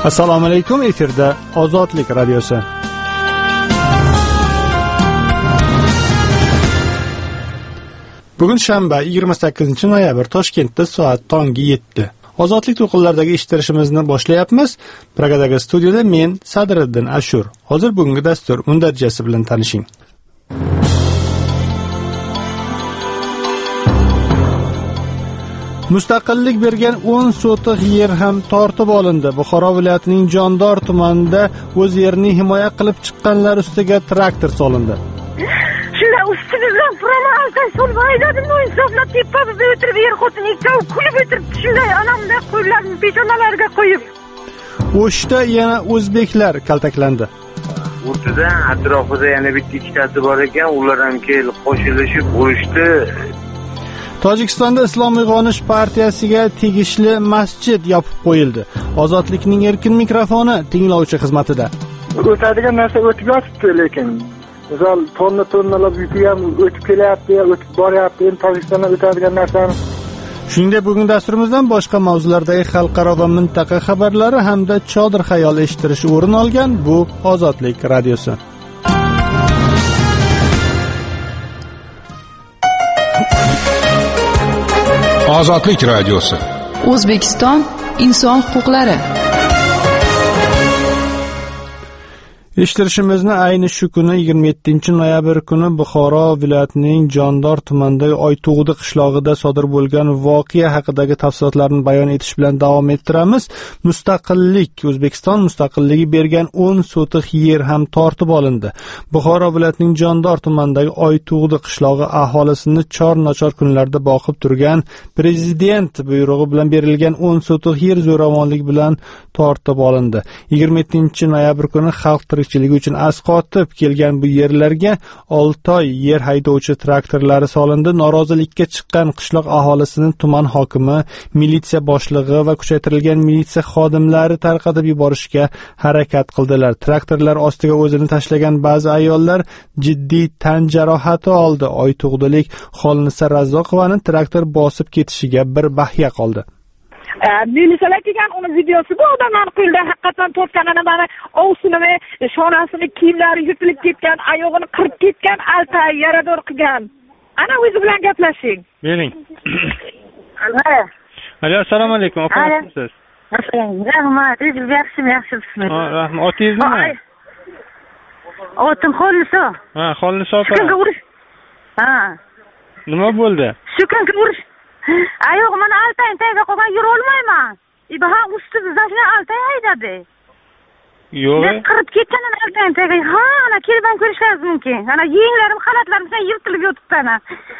Assalomu alaykum, efirda Ozodlik radiosi. Bugun shanba 28-noyabr, Toshkentda soat tongi 7. Ozodlik to'lqinlaridagi eshittirishimizni boshlayapmiz. Pragadagi studiyada men Sadriddin Ashur. Hozir bugungi dastur undarjasi bilan tanishing. Mustaqillik bergan 10 sotiq yer ham tortib olindi. Buxoro viloyatining Jondor tumanida o'z yerini himoya qilib chiqqanlar ustiga traktor solindi. Shunda ustimizdan promotsiya solmaydi, insoflab tepamizda o'tirib er-xotin ikkovi kulib o'tiribdi. Shunday anamda qo'llarini peshonalariga qo'yib. O'shda yana o'zbeklar kaltaklandi. O'rtada atrofida yana bitta ikkitasi bor ekan, ular ham kelib qo'shilishib urishdi. Tojikistonda Islom uyg'onish partiyasiga tegishli masjid yopib qo'yildi. Ozodlikning erkin mikrofoni tinglovchi xizmatida. O'tadigan narsa o'tib yotibdi, lekin misol tonnalab yuki ham o'tib kelyapti, o'tib boryapti. Endi Tojikistonda o'tadigan narsani. Shuningdek, bugun dasturimizdan boshqa mavzulardagi xalqaro va mintaqa xabarlari hamda chodir xayol eshittirish o'rin olgan. Bu Ozodlik radiosi. Ozodlik radiosi. O'zbekiston inson huquqlari. Eshittirishimizni ayni shu kuni 27-noyabr kuni Buxoro viloyatining Jondor tumanidagi Oytug'di qishlog'ida sodir bo'lgan voqea haqidagi tafsilotlarni bayon etish bilan davom ettiramiz. O'zbekiston mustaqilligi bergan 10 sotiq yer ham tortib olindi. Buxoro viloyatining Jondor tumanidagi Oytug'di qishlog'i aholisini chor-nochor kunlarda boqib turgan prezident buyrug'i bilan berilgan 10 sotiq yer zo'ravonlik bilan tortib olindi. 27-noyabr kuni xalq uchun asqotib kelgan bu yerlarga 6 oy yer haydovchi traktorlari solindi. Norozilikka chiqqan qishloq aholisini tuman hokimi, militsiya boshlig'i va kuchaytirilgan militsiya xodimlari tarqatib yuborishga harakat qildilar. Traktorlar ostiga o'zini tashlagan ba'zi ayollar jiddiy tan jarohati oldi. Oytug'dilik Xolnisa Razzoqovani traktor bosib ketishiga bir bahya qoldi. Militsiyalar kelgan, uni videosi bu odamlar qo'lda haqiqatan tortganini, mana ovsinimi, shonasini, kiyimlari yirtilib ketgan, oyog'ini qirib ketgan, altay yarador qilgan. Ana o'zi bilan gaplashing. Bering. Alo, assalomu alaykum. Oqasiz. Rahmat, yaxshimi? Rahmat. Otingiz nima? Otim Xolnisa. Ha, Xolnisa opa. Ha. Nima bo'ldi? Shu kunga urish. Oyog'imni altay tagiga qo'yib yura olmayman. Ha, ustimizdan shuna altay haydadi. Yo'q. Qirib ketganini altay tagiga. Ha, ana kelib ham ko'rishingiz mumkin. Ana yenglarim, xalatlarim yirtilib yotibdi ana.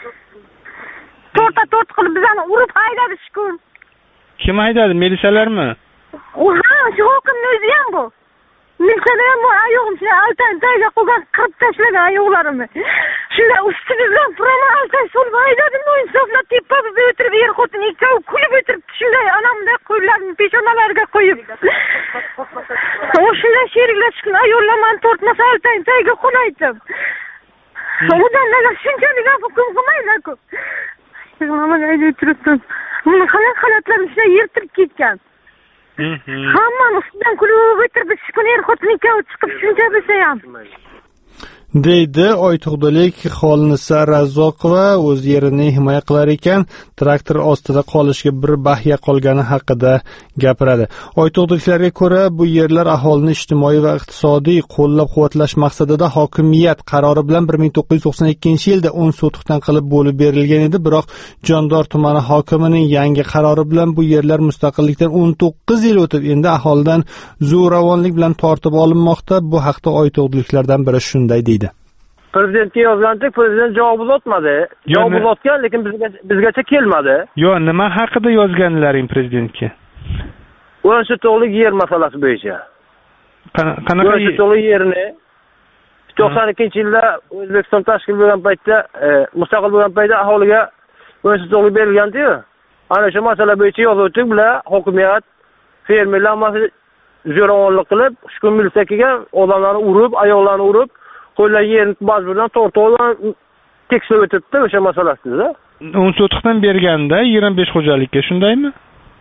To'rt qilib bizani urib haydadi shu kun. Kim haydadi? Militsiyalarmi? Ha, shu hokimning o'zi ham bu. Militsiyalar ham oyog'im shuna altay tagiga qo'yib qirib tashlagan oyoqlarimni. Shunda ustimizdan promotsiya solmaydi, insoflab tepamizda o'tirib er-xotin ikkovi kulib o'tiribdi. Shunday anamda qo'llarini peshonalariga qo'yib. Shunday sheriklar chiqqan ayollarni tortmasa altay tagiga qo'ydim. Ulardan shunchalik hukm qilmaydi-ku. Mana aytib turibdim. Buni xalatlarim shunday yirtilib ketgan. Hammani ustidan kulib o'tirib, shu kun er-xotin ikkovi chiqib shuncha bo'lsa ham. deydi Oytug'dilik Xolnisa Razzoqova o'z yerini himoya qilar ekan, traktor ostida qolishga bir bahya qolgani haqida gapiradi. Oytug'diliklarga ko'ra, bu yerlar aholini ijtimoiy va iqtisodiy qo'llab-quvvatlash maqsadida hokimiyat qarori bilan 1992-yilda 10 sotiqdan qilib bo'lib berilgan edi, biroq Jondor tumani hokimining yangi qarori bilan bu yerlar mustaqillikdan 19 yil o'tib endi aholidan zo'ravonlik bilan tortib olinmoqda. Bu haqda Oytug'diliklardan biri shunday deydi. Prezidentga yozgandik, prezident javob uzatmadi. Javob uzatgan, lekin bizgacha kelmadi. Yo'q, nima haqida yozganlaring prezidentga? 10 sotiqlik yer masalasi bo'yicha. Qanaqa 10 sotiqlik yerni 92-yilda O'zbekiston tashkil bo'lgan paytda, mustaqil bo'lgan paytda aholiga 10 sotiqlik berilgan-ku. Ana shu masala bo'yicha yozuvdik bilan hokimiyat fermerlar zo'ravonlik qilib, shu kun militsiya kelgan, odamlarni urib, ayoqlarni urib, qo'llar yerini majburdan tortib tekshirib o'tibdi o'sha masalasida. 10 sotiqdan berganda 25 xo'jalikka, shundaymi?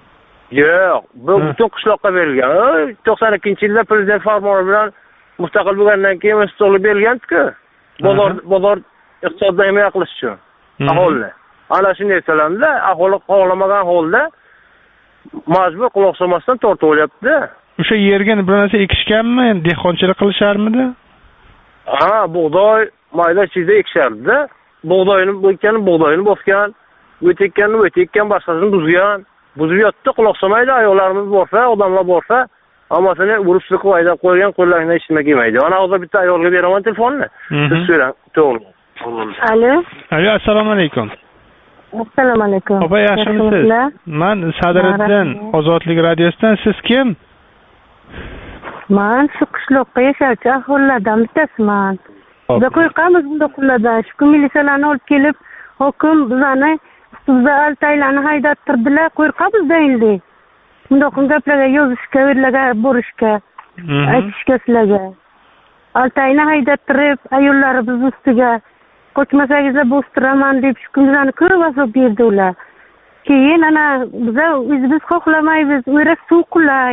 Yo'q, bu butun qishloqqa berilgan. 92-yilda prezident farmoni bilan mustaqil bo'lgandan keyin institutga berilgan-ku. Bozor iqtisoddan himoya qilish uchun aholini. Ana shunday salamda aholi xohlamagan holda majbur quloq solmasdan tortib olyapti. O'sha yerga bir narsa ekishganmi? Dehqonchilik qilisharmidi? Ha, bug'doy, mayda chizda ekishardi. Bug'doyini bosgan, o'tekkan, boshqasini buzgan. Buzib yotdi, quloq solmaydi, ayollarimiz borsa, odamlar borsa, hammasini urib-siqib haydab qo'ygan, qo'llaridan hech nima kelmaydi. Ana hozir bitta ayolga beraman telefonni. Siz so'rang, to'g'ri. Alo, assalomu alaykum. assalomu alaykum. Opa, yaxshimisiz? Men Sadiriddin, Ozodlik radiosidan. Siz kim? Men shu qishloqqa yashovchi aholilardan bittasiman. Biz qo'yqamiz bunda qullardan. Shu militsiyalarni olib kelib, hokim bizani bizga altaylarni haydattirdilar. Qo'rqamizda endi. Bundoq gaplarga yozishga, verlarga borishga, aytishga sizlarga. Altayni haydattirib, ayollari biz ustiga qo'chmasagizlar bostiraman deb shu kunlarni ko'p azob berdi ular. Keyin ana biz xohlamaymiz, o'rak suv qulay.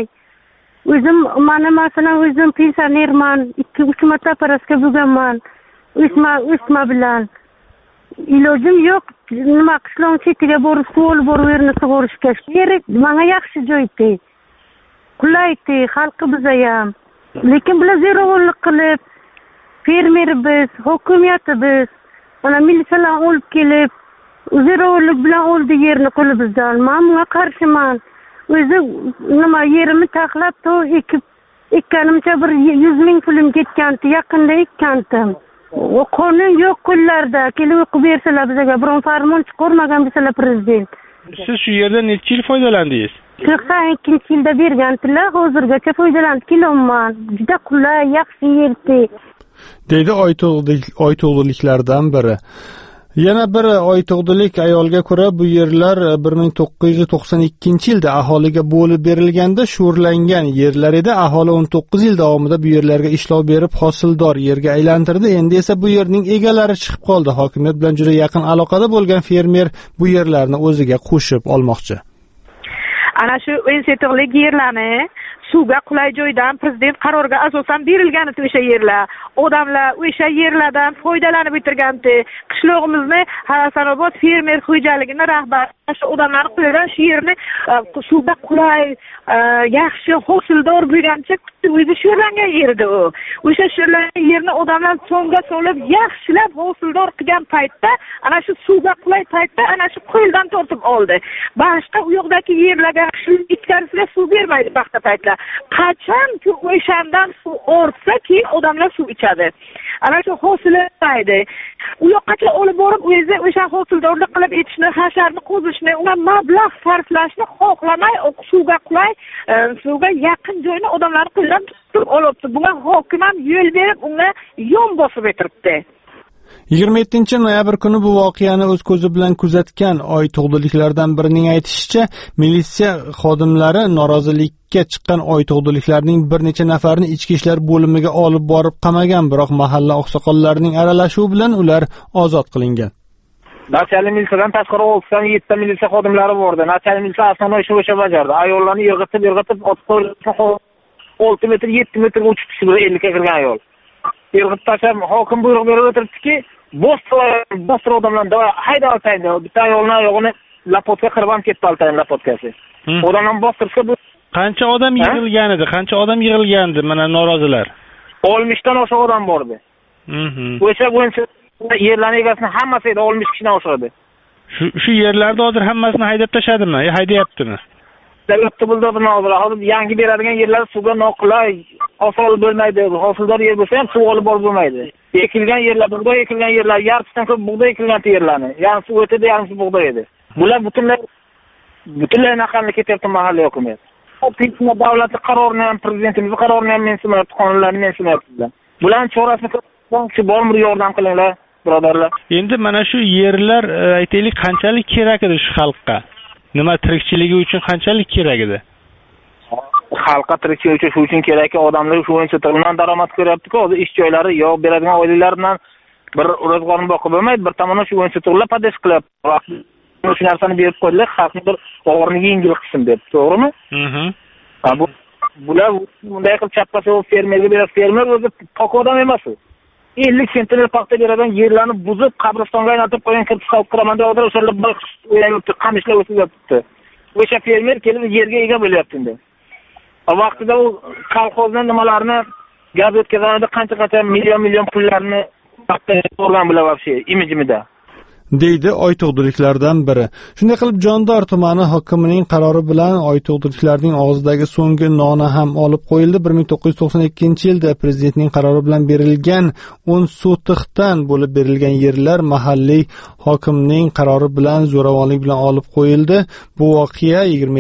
Mana masalan o'zim pensionerman, 2-3 marta operatsiya bo'lganman. O'sma bilan ilojim yo'q. Nima qishloq chetiga borib suv olib yerni sug'orishga. Yeri menga yaxshi joydi. Qulaydi, xalqi biz ham. Lekin bular zo'ravonlik qilib, fermer biz, hokimiyat biz, mana militsiyalar olib kelib, zo'ravonlik bilan oldi yerni qo'limizdan. Men bunga qarshiman. O'zi nima yerimni taxlab ekkanimcha bir 100 ming pulim ketgandi, yaqinda ekkandim. O qonun yo'q qo'llarda. Kelib o'qib bersalar bizga biron farmon chiqarmagan bisalar prezident. Siz shu yerdan necha yil foydalandingiz? 92-yilda bergandilar, hozirgacha foydalanib kelyapman. Juda qulay, yaxshi yerdi. Deydi oytug'liliklardan biri. Yana bir oytug'dilik ayolga ko'ra bu yerlar 1992-yilda aholiga bo'lib berilganda sho'rlangan yerlar edi. Aholi 19 yil davomida bu yerlarga ishlov berib hosildor yerga aylantirdi. Endi esa bu yerning egalari chiqib qoldi. Hokimiyat bilan juda yaqin aloqada bo'lgan fermer bu yerlarni o'ziga qo'shib olmoqchi. Ana shu institutlik yerlarni suvga qulay joydan prezident qaroriga asosan berilgan edi o'sha yerlar. Odamlar o'sha yerlardan foydalanib o'tirgandi. Qishlog'imizni Hasanobod fermer xo'jaligini rahbari shu odamlarning qo'lidan shu yerni suvga qulay, yaxshi hosildor bo'lgancha o'zi sho'rlangan yerdi u. O'sha sho'rlangan yerni odamlar so'ngga solib yaxshilab hosildor qilgan paytda, ana shu suvga qulay paytda ana shu qo'ldan tortib oldi. Boshqa u yoqdagi yerlarga shu ichkarisiga suv bermaydi vaqtda paytlar. Qachonki o'shandan suv ortsa, keyin odamlar suv ichadi. Ana shu hosillaydi. U yoqqacha olib borib o'zi o'sha hosildorlik qilib etishni, hasharni qo'zishni, uni mablag' sarflashni xohlamay, suvga qulay, suvga yaqin joyni odamlar qo'ldan tutib olibdi. Bunga hokim ham yo'l berib, unga yon bosib o'tiribdi. 27-noyabr kuni bu voqeani o'z ko'zi bilan kuzatgan oytug'diliklardan birining aytishicha, militsiya xodimlari norozilikka chiqqan oytug'diliklarning bir necha nafarini ichki ishlar bo'limiga olib borib qamagan, biroq mahalla oqsoqollarining aralashuvi bilan ular ozod qilingan. Nasional militsiyadan tashqari 7 militsiya xodimlari bordi. Nasional militsiya asosiy ishni o'sha bajardi. Ayollarni yig'itib, 6 metr, 7 metr uchib tushdi 50 ga kirgan ayol. Yig'ib tashlab hokim buyruq berib o'tiribdiki, bostir odamlarni hayda oltaydi. Bitta ayolning oyog'ini lapotka qirib ham ketdi, oltayni lapotkasi. Odamlar bostirsa bu qancha odam yig'ilgan edi? Qancha odam yig'ilgandi mana norozilar? 60 dan oshiq odam bor edi. O'sha bo'yicha yerlarning egasini hammasi edi, 60 kishidan oshirdi. Shu yerlarda hozir hammasini haydab tashadimi? Haydayaptimi? Davlatda buldozerni hozir yangi beradigan yerlar suvga noqulay, hosil bo'lmaydi. Hosildor yer bo'lsa ham suv olib borib bo'lmaydi. Ekilgan yerlar, bug'doy ekilgan yerlar, yarmisidan ko'p bug'doy ekilgan yerlarni, yarmisi o'tida, yarmisi bug'doy edi. Bular butunlay naqalni ketyapti mahalla hokimiyat. Tinchlik davlatning qarorini ham, prezidentimiz qarorini ham mensimayapti, qonunlarni mensimayapti. Bularning chorasini ko'rmoqchi bormi, yordam qilinglar, birodarlar. Endi mana shu yerlar aytaylik qanchalik kerak edi shu xalqqa? Nima tirikchiligi uchun qanchalik kerak edi? Xalqqa tirikchilik uchun kerakki, odamlar shu institutdan daromad ko'ryapti-ku, hozir ish joylari yo'q, beradigan oilalar bilan bir ro'zg'orni boqib bo'lmaydi, bir tomondan shu institutlar padesh qilyapti. shu narsani berib qo'ydilar, xalqni bir og'irni yengil qilsin deb, to'g'rimi? Bular bunday qilib chappasi fermerga beradi, fermer o'zi pok odam emas u. 50 sentner paxta beradigan yerlarni buzib, qabristonga aylantirib qo'ygan kirib solib quraman deb odamlar o'shalar bir o'ylayapti, qamishlar o'sib yotibdi. O'sha fermer kelib yerga ega bo'lyapti endi. Vaqtida u kolxozdan nimalarni gaz o'tkazadi, qancha million pullarni to'g'ridan bilan вообще imijimida deydi Oytug'diriklardan biri. Shunday qilib Jondor tumani hokimining qarori bilan Oytug'diriklarning og'zidagi so'nggi noni ham olib qo'yildi. 1992-yilda prezidentning qarori bilan berilgan 10 sotixdan bo'lib berilgan yerlar mahalliy hokimning qarori bilan zo'ravonlik bilan olib qo'yildi. Bu voqea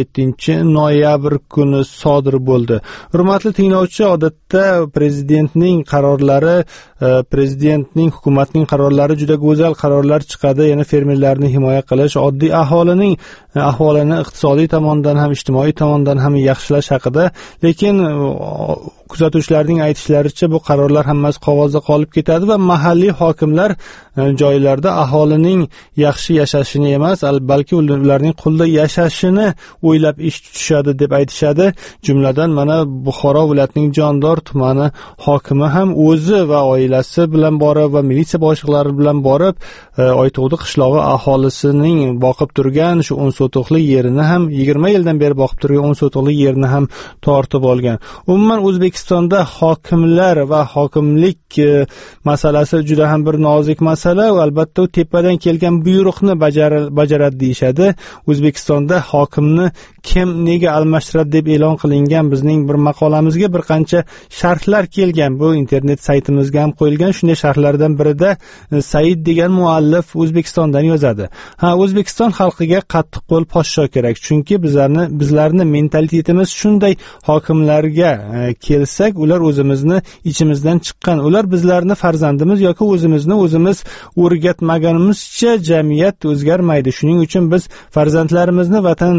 27-noyabr kuni sodir bo'ldi. Hurmatli tinglovchi, odatda prezidentning qarorlari, prezidentning hukumatning qarorlari juda go'zal qarorlar chiqadi. Yana fermerlarni himoya qilish, oddiy aholining ahvolini iqtisodiy tomondan ham ijtimoiy tomondan ham yaxshilash haqida, lekin kuzatuvchilarning aytishlaricha bu qarorlar hammasi qog'ozda qolib ketadi va mahalliy hokimlar joylarda aholining yaxshi yashashini emas, balki ularning qulda yashashini o'ylab ish tutishadi deb aytishadi. Jumladan mana Buxoro viloyatining Jondor tumani hokimi ham o'zi va oilasi bilan borib va militsiya boshliqlari bilan borib Oytug'di qishlog'i aholisining boqib turgan shu 10 sotixli yerini ham 20 yildan beri boqib turgan 10 sotixli yerini ham tortib olgan. Umuman O'zbekistonda hokimlar va hokimlik masalasi juda ham bir nozik masala va albatta u tepadan kelgan buyruqni bajaradi deyshadi. O'zbekistonda hokimni kim nega almashtiradi deb e'lon qilingan bizning bir maqolamizga bir qancha sharhlar kelgan. Bu internet saytimizga ham qo'yilgan. Shunday sharhlardan birida Said degan muallif O'zbekistondan yozadi. O'zbekiston xalqiga qattiq qo'l podsho kerak, chunki bizlarni mentalitetimiz shunday. Hokimlarga kelsak, ular o'zimizni ichimizdan chiqqan, ular bizlarni farzandimiz yoki o'zimiz o'rgatmaganimizcha jamiyat o'zgarmaydi. Shuning uchun biz farzandlarimizni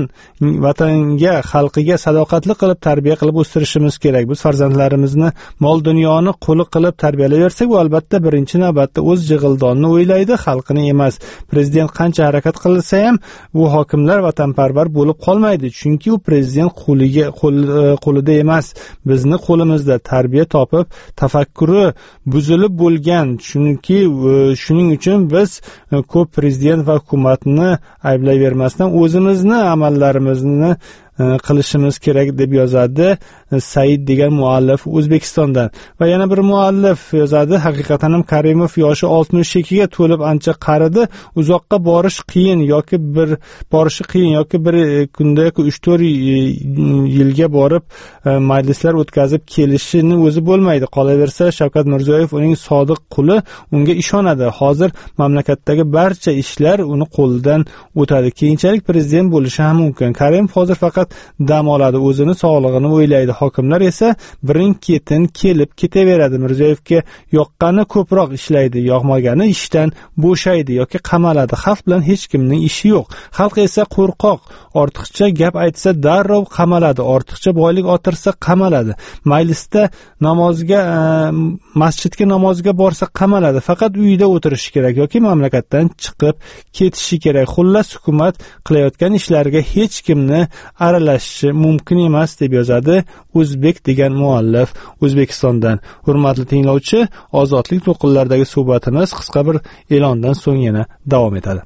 vatanga, xalqiga sadoqatli qilib tarbiya qilib o'stirishimiz kerak. Biz farzandlarimizni mol dunyoni quli qilib tarbiyalayversak, u albatta birinchi navbatda o'z jig'ildonni o'ylaydi, xalqini emas. Prezident qancha harakat qilsa ham bu hokimlar vatanparvar bo'lib qolmaydi, chunki u prezident qo'lida emas, bizni qo'limizda. Tarbiya topib, tafakkuri buzilib bo'lgan. Chunki shuning uchun biz ko'p prezident va hukumatni ayblayvermasdan o'zimizni amallarimizni qilishimiz kerak deb yozadi Said degan muallif O'zbekistondan. Va yana bir muallif yozadi, haqiqatan ham Karimov yoshi 62 ga to'lib ancha qaridi, uzoqqa borishi qiyin yoki bir kunda yoki 3-4 yilga borib majlislar o'tkazib kelishini o'zi bo'lmaydi. Qolaversa Shavkat Mirziyoyev uning sodiq quli, unga ishonadi. Hozir mamlakatdagi barcha ishlar uni qo'lidan o'tadi. Keyinchalik prezident bo'lishi ham mumkin. Karimov hozir faqat dam oladi, o'zini sog'lig'ini o'ylaydi. Hokimlar esa birin-ketin kelib ketaveradi. Mirziyoyevga yoqqani ko'proq ishlaydi, yoqmagani ishdan bo'shaydi yoki qamaladi. Xalq bilan hech kimning ishi yo'q. Xalq esa qo'rqoq, ortiqcha gap aytsa darrov qamaladi, ortiqcha boylik orttirsa qamaladi. Majlisda masjidga namozga borsa qamaladi. Faqat uyida o'tirishi kerak yoki mamlakatdan chiqib ketishi kerak. Xullas, hukumat qilayotgan ishlariga hech kimni aralashishi mumkin emas deb yozadi O'zbek degan muallif O'zbekistondan. Hurmatli tinglovchi, ozodlik to'lqinlaridagi suhbatimiz qisqa bir e'londan so'ng yana davom etadi.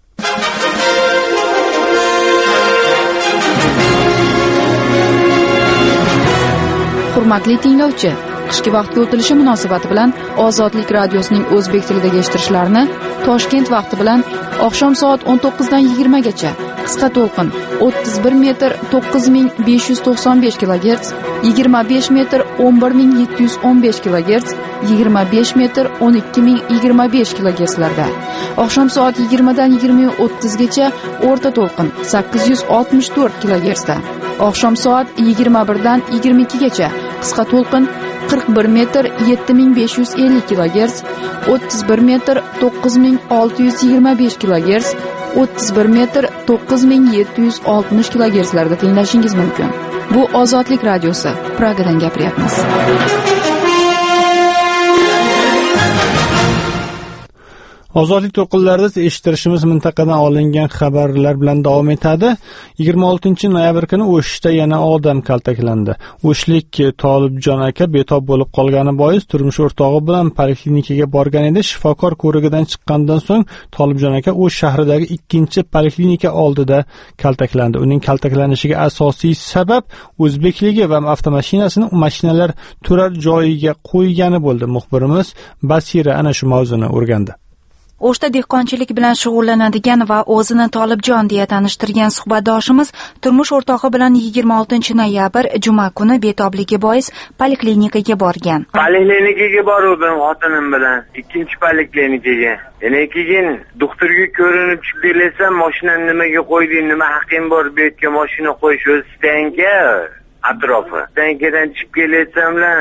Hurmatli tinglovchi, qishki vaqtga o'tilishi munosabati bilan Ozodlik radiosining o'zbek tilidagi eshittirishlarini Toshkent vaqti bilan oqshom soat 19 dan 20 gacha qisqa to'lqin 31 metr 9595 kHz, 25 metr 11715 kHz, 25 metr 12025 kHz larda. Oqshom soat 20 dan 20:30 gacha o'rta to'lqin 864 kHz da. Oqshom soat 21 dan 22 gacha qisqa to'lqin 41 metr 7550 kHz, 31 metr 9625 kHz, 31 metr 9760 kHz larda tinglashingiz mumkin. Bu Ozodlik radiosi. Pragadan gapiryapmiz. Ozodlik to'lqinlarida eshittirishimiz mintaqadan olingan xabarlar bilan davom etadi. 26 noyabr kuni O'shda yana odam kaltaklandi. O'shlik Tolibjon aka betob bo'lib qolgani bois turmush o'rtog'i bilan poliklinikaga borgan edi. Shifokor ko'rigidan chiqqandan so'ng Tolibjon aka O'sh shahridagi ikkinchi poliklinika oldida kaltaklandi. Uning kaltaklanishiga asosiy sabab o'zbekligi va avtomashinasini mashinalar turar joyiga qo'ygani bo'ldi. Muxbirimiz Basira ana shu mavzuni o'rgandi. O'shda dehqonchilik bilan shug'ullanadigan va o'zini Tolibjon deya tanishtirgan suhbatdoshimiz turmush o'rtog'i bilan 26 noyabr juma kuni betobligi bois poliklinikaga borgan. Poliklinikaga bordim xotinim bilan, ikkinchi poliklinikaga. Yana keyin doktorga ko'rinib chiqib kelsam, mashinani nimaga qo'yding, nima haqqing bor bu yerga mashina qo'yish, o'z stanka atrofi. Stankadan chiqib kelsam-la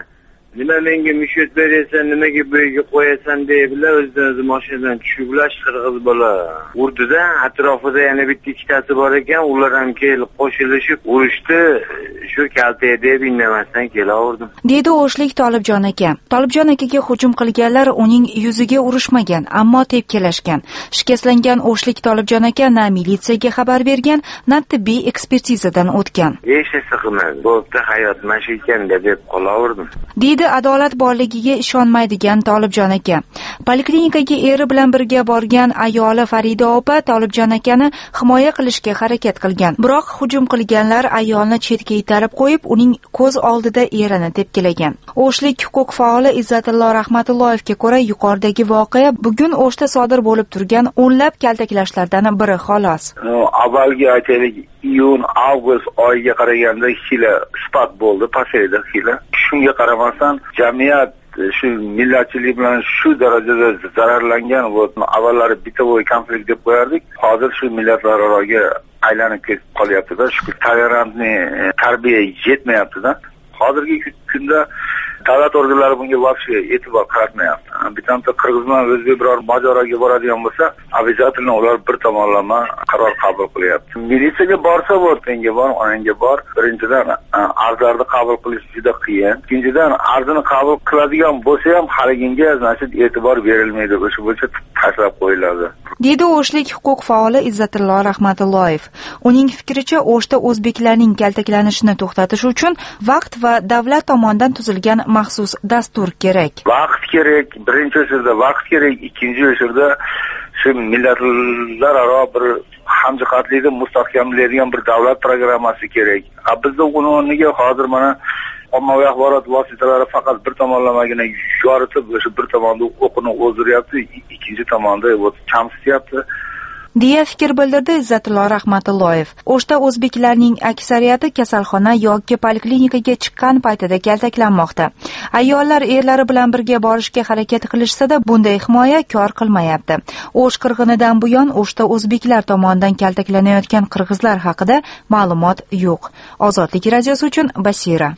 nima menga mushat berasan, nimaga bu yerga qo'yasan deydilar, o'zlari mashinadan tushiblash qirg'iz bola. Urdida atrofida yana bitta ikkitasi bor ekan, ular ham kelib qo'shilishib urishdi. Shu kaltaga deb indamasdan kelaverdim. Dedi O'shlik Tolibjon aka. Tolibjon akaga hujum qilganlar uning yuziga urishmagan, ammo tepkilashgan. Shikastlangan O'shlik Tolibjon aka na militsiyaga xabar bergan, na tibbiy ekspertizadan o'tgan. Hech narsa qilmadim. Bo'pti, hayot mashi ekan deb qolaverdim. Dedi adolat borligiga ishonmaydigan Tolibjon aka. Poliklinikaga eri bilan birga borgan ayoli Farida opa Tolibjon akani himoya qilishga harakat qilgan. Biroq hujum qilganlar ayolni chetga itarib qo'yib, uning ko'z oldida erini tepkilagan. O'shlik huquq faoli Izzatullo Rahmatulloyevga ko'ra, yuqoridagi voqea bugun O'shda sodir bo'lib turgan o'nlab kaltaklashlardan biri xolos. Avvalgi aytaylik, iyun, avgust oyiga qaraganda xila ispat bo'ldi, pasaydi xila. Shunga qaramasdan jamiyat shu millatchilik bilan shu darajada zararlangan va avvallari bitta-voy konflikt deb qo'yardik. Hozir shu millatlaroga aylanib ketib qolyapti-da. Shu tolerantni tarbiya yetmayapti-da. Hozirgi kunda davlat organlari bunga vaqti e'tibor qaratmayapti. Bitta Qirg'iz bilan o'zbek biror mojaroga boradigan bo'lsa, обязательно ular bir tomonlama qaror qabul qilyapti. Militsiyaga borsa o'rtanga bor, onangga bor. Birinchidan arzlarni qabul qilish juda qiyin. Ikkinchidan arzini qabul qiladigan bo'lsa ham haliginga значит e'tibor berilmaydi. O'sha bo'yicha tashlab qo'yiladi. Dedi O'shlik huquq faoli Izzatullo Rahmatulloyev. Uning fikricha, O'shda o'zbeklarning kaltaklanishini to'xtatish uchun vaqt va davlat tomonidan tuzilgan maxsus dastur kerak. Vaqt kerak, birinchi o'sirda vaqt kerak, ikkinchi o'sirda shu millatlararo bir hamjihatlikni mustahkamlaydigan bir davlat programmasi kerak. Bizda uni o'rniga hozir mana ommaviy axborot vositalari faqat bir tomonlamagina yoritib, o'sha bir tomonda o'qini o'zdiryapti, ikkinchi tomonda kamsityapti. deya fikr bildirdi Izzatullo Rahmatulloyev. O'shda o'zbeklarning aksariyati kasalxona yoki poliklinikaga chiqqan paytida kaltaklanmoqda. Ayollar erlari bilan birga borishga harakat qilishsa-da, bunday himoya kor qilmayapti. O'sh qirg'inidan buyon O'shda o'zbeklar tomonidan kaltaklanayotgan qirg'izlar haqida ma'lumot yo'q. Ozodlik radiosi uchun Basira.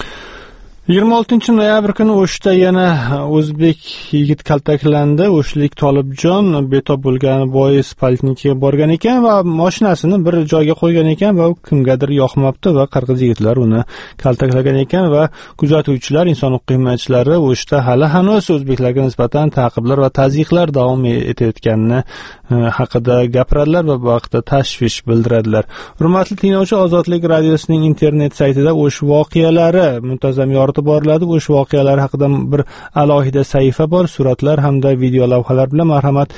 26 noyabr kuni O'shda yana o'zbek yigit kaltaklandi. O'shlik Tolibjon betob bo'lgani bois poliklinikaga borgan ekan va mashinasini bir joyga qo'ygan ekan va kimgadir yoqmabdi va qirg'iz yigitlar uni kaltaklagan ekan va kuzatuvchilar, inson huquq himoyachilari O'shda hali hanuz o'zbeklarga nisbatan ta'qiblar va tazyiqlar davom etayotganini haqida gapiradilar va bu haqda tashvish bildiradilar. Hurmatli tinglovchi, Ozodlik radiosining internet saytida O'sh voqealari muntazam yoritib boriladi. O'sh voqealar haqida bir alohida sahifa bor, suratlar hamda video lavhalar bilan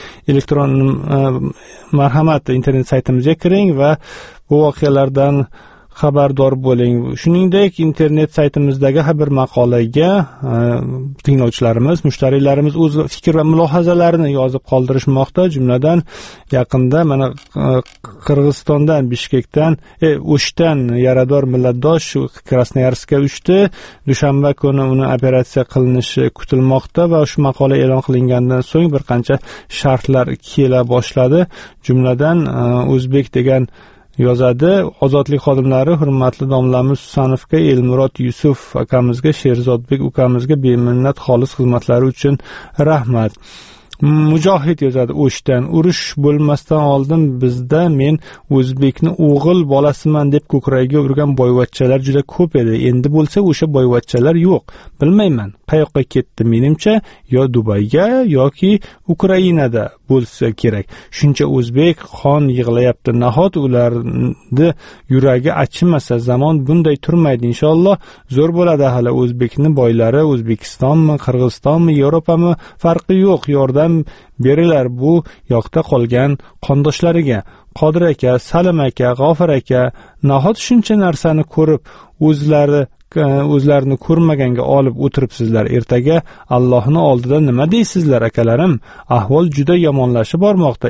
marhamat internet saytimizga kiring va bu voqealardan xabardor bo'ling. Shuningdek, internet saytimizdagi har bir maqolaga tinglovchilarimiz, mushtariylarimiz o'z fikr va mulohazalarini yozib qoldirishmoqda. Jumladan yaqinda mana Qirg'izistondan, Bishkekdan, O'shdan yarador millatdosh Krasnoyarskka uchdi. Dushanba kuni uni operatsiya qilinishi kutilmoqda va shu maqola e'lon qilingandan so'ng bir qancha shartlar kela boshladi. Jumladan o'zbek degan yozadi. Ozodlik xodimlari hurmatli domlamiz Husanovga, Elmurod Yusuf akamizga, Sherzodbek ukamizga beminnat xolis xizmatlari uchun rahmat. Mujohid yozadi O'shdan. Urush bo'lmasdan oldin bizda men o'zbekni o'g'il bolasiman deb ko'kragiga urgan boyvachchalar juda ko'p edi. Endi bo'lsa o'sha boyvachchalar yo'q. Bilmayman, qayoqqa ketdi. Menimcha yo Dubayga yoki Ukrainada bo'lsa kerak. Shuncha o'zbek qon yig'layapti. Nahot ularni yuragi achimasa, zamon bunday turmaydi. Inshaalloh zo'r bo'ladi. Hali o'zbekni boylari O'zbekistonmi, Qirg'izistonmi, Yevropami farqi yo'q. Yordam berilar bu yoqda qolgan qondoshlariga. Qodir aka, Salim aka, G'ofir aka, nahot shuncha narsani ko'rib o'zlarini ko'rmaganga olib o'tiribsizlar. Ertaga Allohning oldida nima deysizlar akalarim? Ahvol juda yomonlashib bormoqda.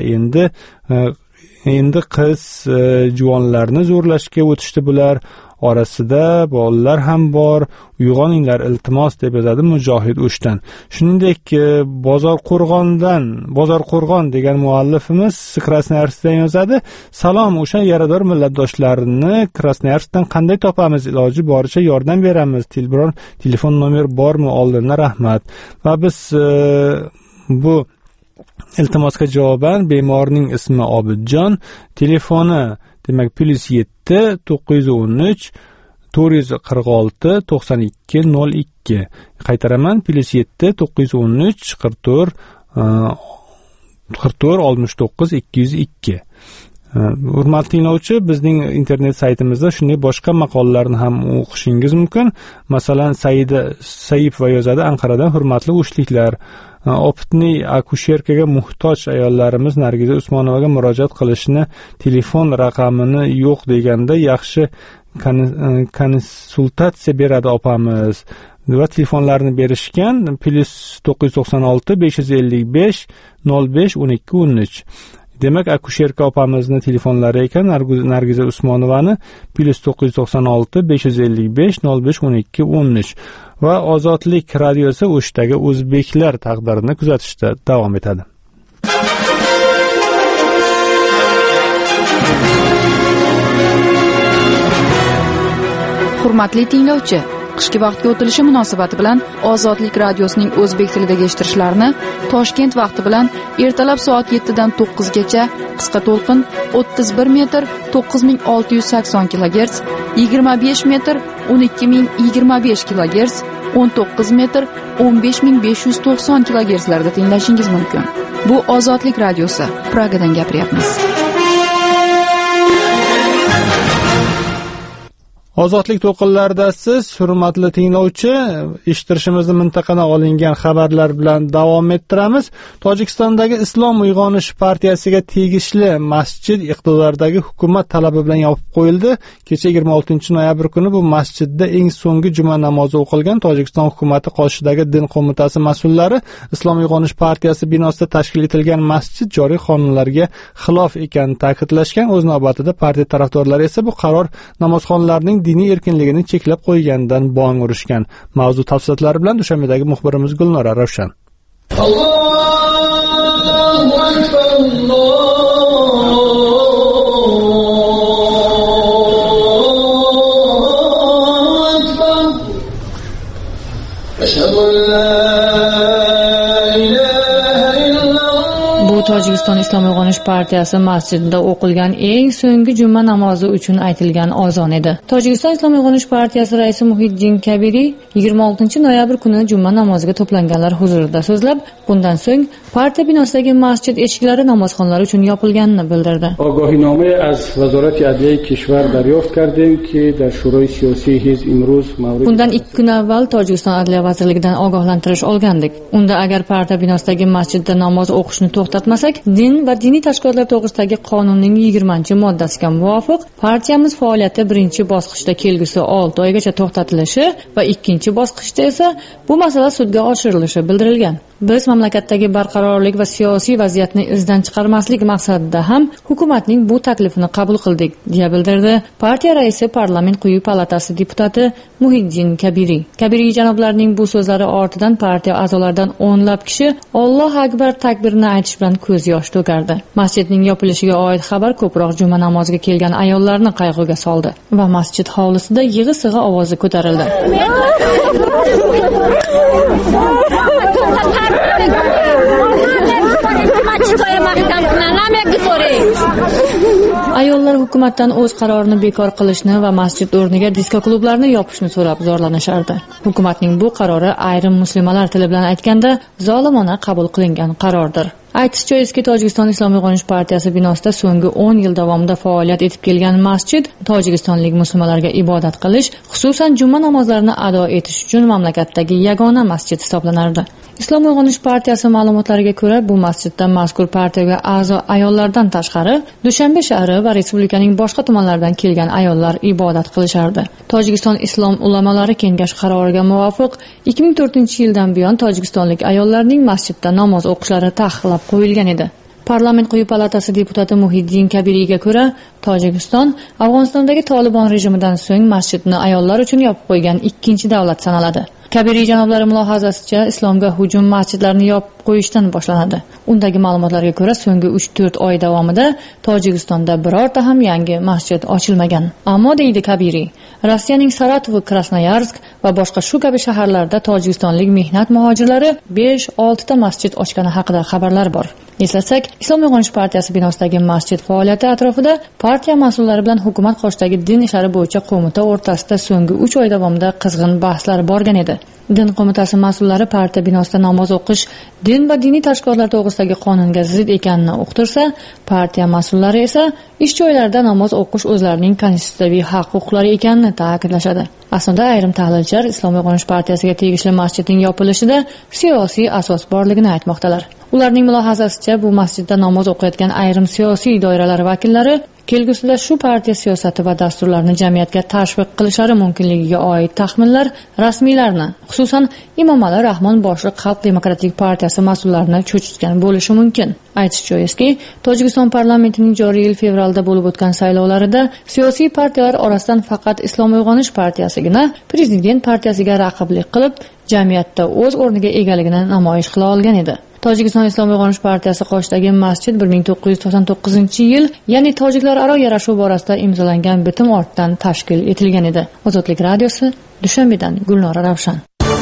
Endi qiz juvonlarni zo'rlashga o'tishdi bular. Orasida bolalar ham bor. Uyg'oninglar iltimos deb yozadi Mujohid O'shdan. Shuningdek, Bozorqo'rg'on degan muallifimiz Krasnoyarskdan yozadi. Salom, o'sha yarador millatdoshlarini Krasnoyarskdan qanday topamiz? Iloji boricha yordam beramiz. Telefon nomer bormi? Oldindan rahmat. Va biz bu iltimosga javoban bemorning ismi Obidjon, telefoni demak +7 913 446 92 02. Qaytaraman, +7 913 44 69 202. Hurmatli tinglovchi, bizning internet saytimizda shunday boshqa maqolalarni ham o'qishingiz mumkin. Masalan, Saipova yozadi Anqaradan. Hurmatli o'shliklar, opitniy akusherkaga muhtoj ayollarimiz Nargiza Usmonovaga murojaat qilishni, telefon raqamini yo'q deganda yaxshi konsultatsiya beradi opamiz va telefonlarini berishgan. +996 555 05 12 13. Demak, akusherka opamizni telefonlari ekan. Nargiza Usmonovani +996 555 05 12 13. Va Ozodlik radiosi O'shdagi o'zbeklar taqdirini kuzatishda davom etadi. Hurmatli tinglovchi, qishki vaqtga o'tilishi munosabati bilan Ozodlik radiosining o'zbek tilidagi eshittirishlarini Toshkent vaqti bilan ertalab soat 7 dan 9 gacha qisqa to'lqin 31 metr 9680 kHz, 25 metr 12025 kHz, 19 metr 15590 kHz larda tinglashingiz mumkin. Bu Ozodlik radiosi. Pragadan gapiryapmiz. Ozodlik to'lqinlarida siz, hurmatli tinglovchi, eshittirishimizni mintaqadan olingan xabarlar bilan davom ettiramiz. Tojikistondagi Islom uyg'onish partiyasiga tegishli masjid iqtidordagi hukumat talabi bilan yopib qo'yildi. Kecha 26 noyabr kuni bu masjidda eng so'nggi juma namozi o'qilgan. Tojikiston hukumati qoshidagi din qo'mitasi mas'ullari Islom uyg'onish partiyasi binosida tashkil etilgan masjid joriy qonunlarga xilof ekanini ta'kidlashgan. O'z navbatida partiya tarafdorlari esa bu qaror namozxonlarning diniy erkinligini cheklab qo'ygandan bong urishgan. Mavzu tafsilotlari bilan Dushanbedagi muxbirimiz Gulnora Ravshan. Allohu akbar, Allohu akbar. Ashhadu an la Tojikiston Islom uyg'onish partiyasi masjidida o'qilgan eng so'nggi juma namozi uchun aytilgan azon edi. Tojikiston Islom uyg'onish partiyasi raisi Muhiddin Kabiri 26 noyabr kuni juma namoziga to'planganlar huzurida so'zlab, bundan so'ng partiya binosidagi masjid eshiklari namozxonlar uchun yopilganini bildirdi. Ogohinome az Vazorat-i Adliya Kishvar daryoft kardem ki dar Shuroy siyosiy hizb imroz mavrid. Bundan 2 kun avval Tojikiston Adliya vazirligidan ogohlantirish olgandik. Unda agar partiya binosidagi masjidda namoz o'qishni to'xtatmasak, din va diniy tashkilotlar to'g'risidagi qonunning 20-moddasiga muvofiq partiyamiz faoliyati birinchi bosqichda kelgusi 6 oygacha to'xtatilishi va ikkinchi bosqichda esa bu masala sudga oshirilishi bildirilgan. Biz mamlakatdagi barqarorlik va siyosiy vaziyatni izdan chiqarmaslik maqsadida ham hukumatning bu taklifini qabul qildik, deya bildirdi partiya raisi parlament quyi palatasi deputati Muhiddin Kabiri. Kabiri janoblarining bu so'zlari ortidan partiya a'zolaridan o'nlab kishi Allohu akbar takbirini aytish bilan ko'z yosh to'kardi. Masjidning yopilishiga oid xabar ko'proq juma namoziga kelgan ayollarni qayg'uga soldi va masjid hovlisida yig'i-sig'i ovozi ko'tarildi. Ayollar hukumatdan o'z qarorini bekor qilishni va masjid o'rniga disko klublarni yopishni so'rab zorlanishardi. Hukumatning bu qarori ayrim muslimalar tili bilan aytganda zolimona qabul qilingan qarordir. Aytish joizki, Tojikiston Islom uyg'onish partiyasi binosida so'nggi 10 yil davomida faoliyat etib kelgan masjid tojikistonlik musulmonlarga ibodat qilish, xususan juma namozlarini ado etish uchun mamlakatdagi yagona masjid hisoblanardi. Islom uyg'onish partiyasi ma'lumotlariga ko'ra, bu masjidda mazkur partiyaga a'zo ayollardan tashqari Dushanbe shahri va respublikaning boshqa tumanlaridan kelgan ayollar ibodat qilishardi. Tojikiston Islom ulamolari kengashi qaroriga muvofiq 2004-yildan buyon tojikistonlik ayollarning masjidda namoz o'qishlari taqiqlab qo'yilgan edi. Parlament quyi palatasi deputati Muhiddin Kabiriyga ko'ra, Tojikiston Afg'onistondagi Tolibon rejimidan so'ng masjidni ayollar uchun yopib qo'ygan ikkinchi davlat sanaladi. Kabiriy janoblari mulohazasicha islomga hujum masjidlarni yopib qo'yishdan boshlanadi. Undagi ma'lumotlarga ko'ra, so'nggi 3-4 oy davomida Tojikistonda birorta ham yangi masjid ochilmagan. Ammo deydi Kabiriy, Rossiyaning Saratov, Krasnoyarsk va boshqa shu kabi shaharlarda tojikistonlik mehnat muhojirlari 5-6 ta masjid ochgani haqida xabarlar bor. Eslasak, Islom uyg'onish partiyasi binosidagi masjid faoliyati atrofida partiya mas'ullari bilan hukumat qoshidagi din ishlari bo'yicha qo'mita o'rtasida so'nggi 3 oy davomida qizg'in bahslar borgan edi. Din qo'mitasi mas'ullari partiya binosida namoz o'qish din va diniy tashkilotlar to'g'risidagi qonunga zid ekanini uqtirsa, partiya mas'ullari esa ish joylarida namoz o'qish o'zlarining konstitutsiyaviy haq-huquqlari ekanini ta'kidlashadi. Aslida ayrim tahlilchilar Islom uyg'onish partiyasiga tegishli masjidning yopilishida siyosiy asos borligini aytmoqdalar. Ularning mulohazasicha, bu masjidda namoz o'qiyotgan ayrim siyosiy doiralar vakillari kelgusida shu partiya siyosati va dasturlarini jamiyatga tashviq qilishlari mumkinligiga oid taxminlar rasmiylarni, xususan Imomali Rahmon boshliq Xalq demokratik partiyasi mas'ullarini cho'chitgan bo'lishi mumkin. Aytish joizki, Tojikiston parlamentining joriy yil fevralda bo'lib o'tgan saylovlarida siyosiy partiyalar orasidan faqat Islom uyg'onish partiyasigina prezident partiyasiga raqiblik qilib, jamiyatda o'z o'rniga egaligini namoyish qila olgan edi. Tojikiston Islom uyg'onish partiyasi qoshidagi masjid 1999-yil, ya'ni tojiklar aro yarashuv borasida imzolangan bitim ortidan tashkil etilgan edi. Ozodlik radiosi, Dushanbedan Gulnora Ravshan.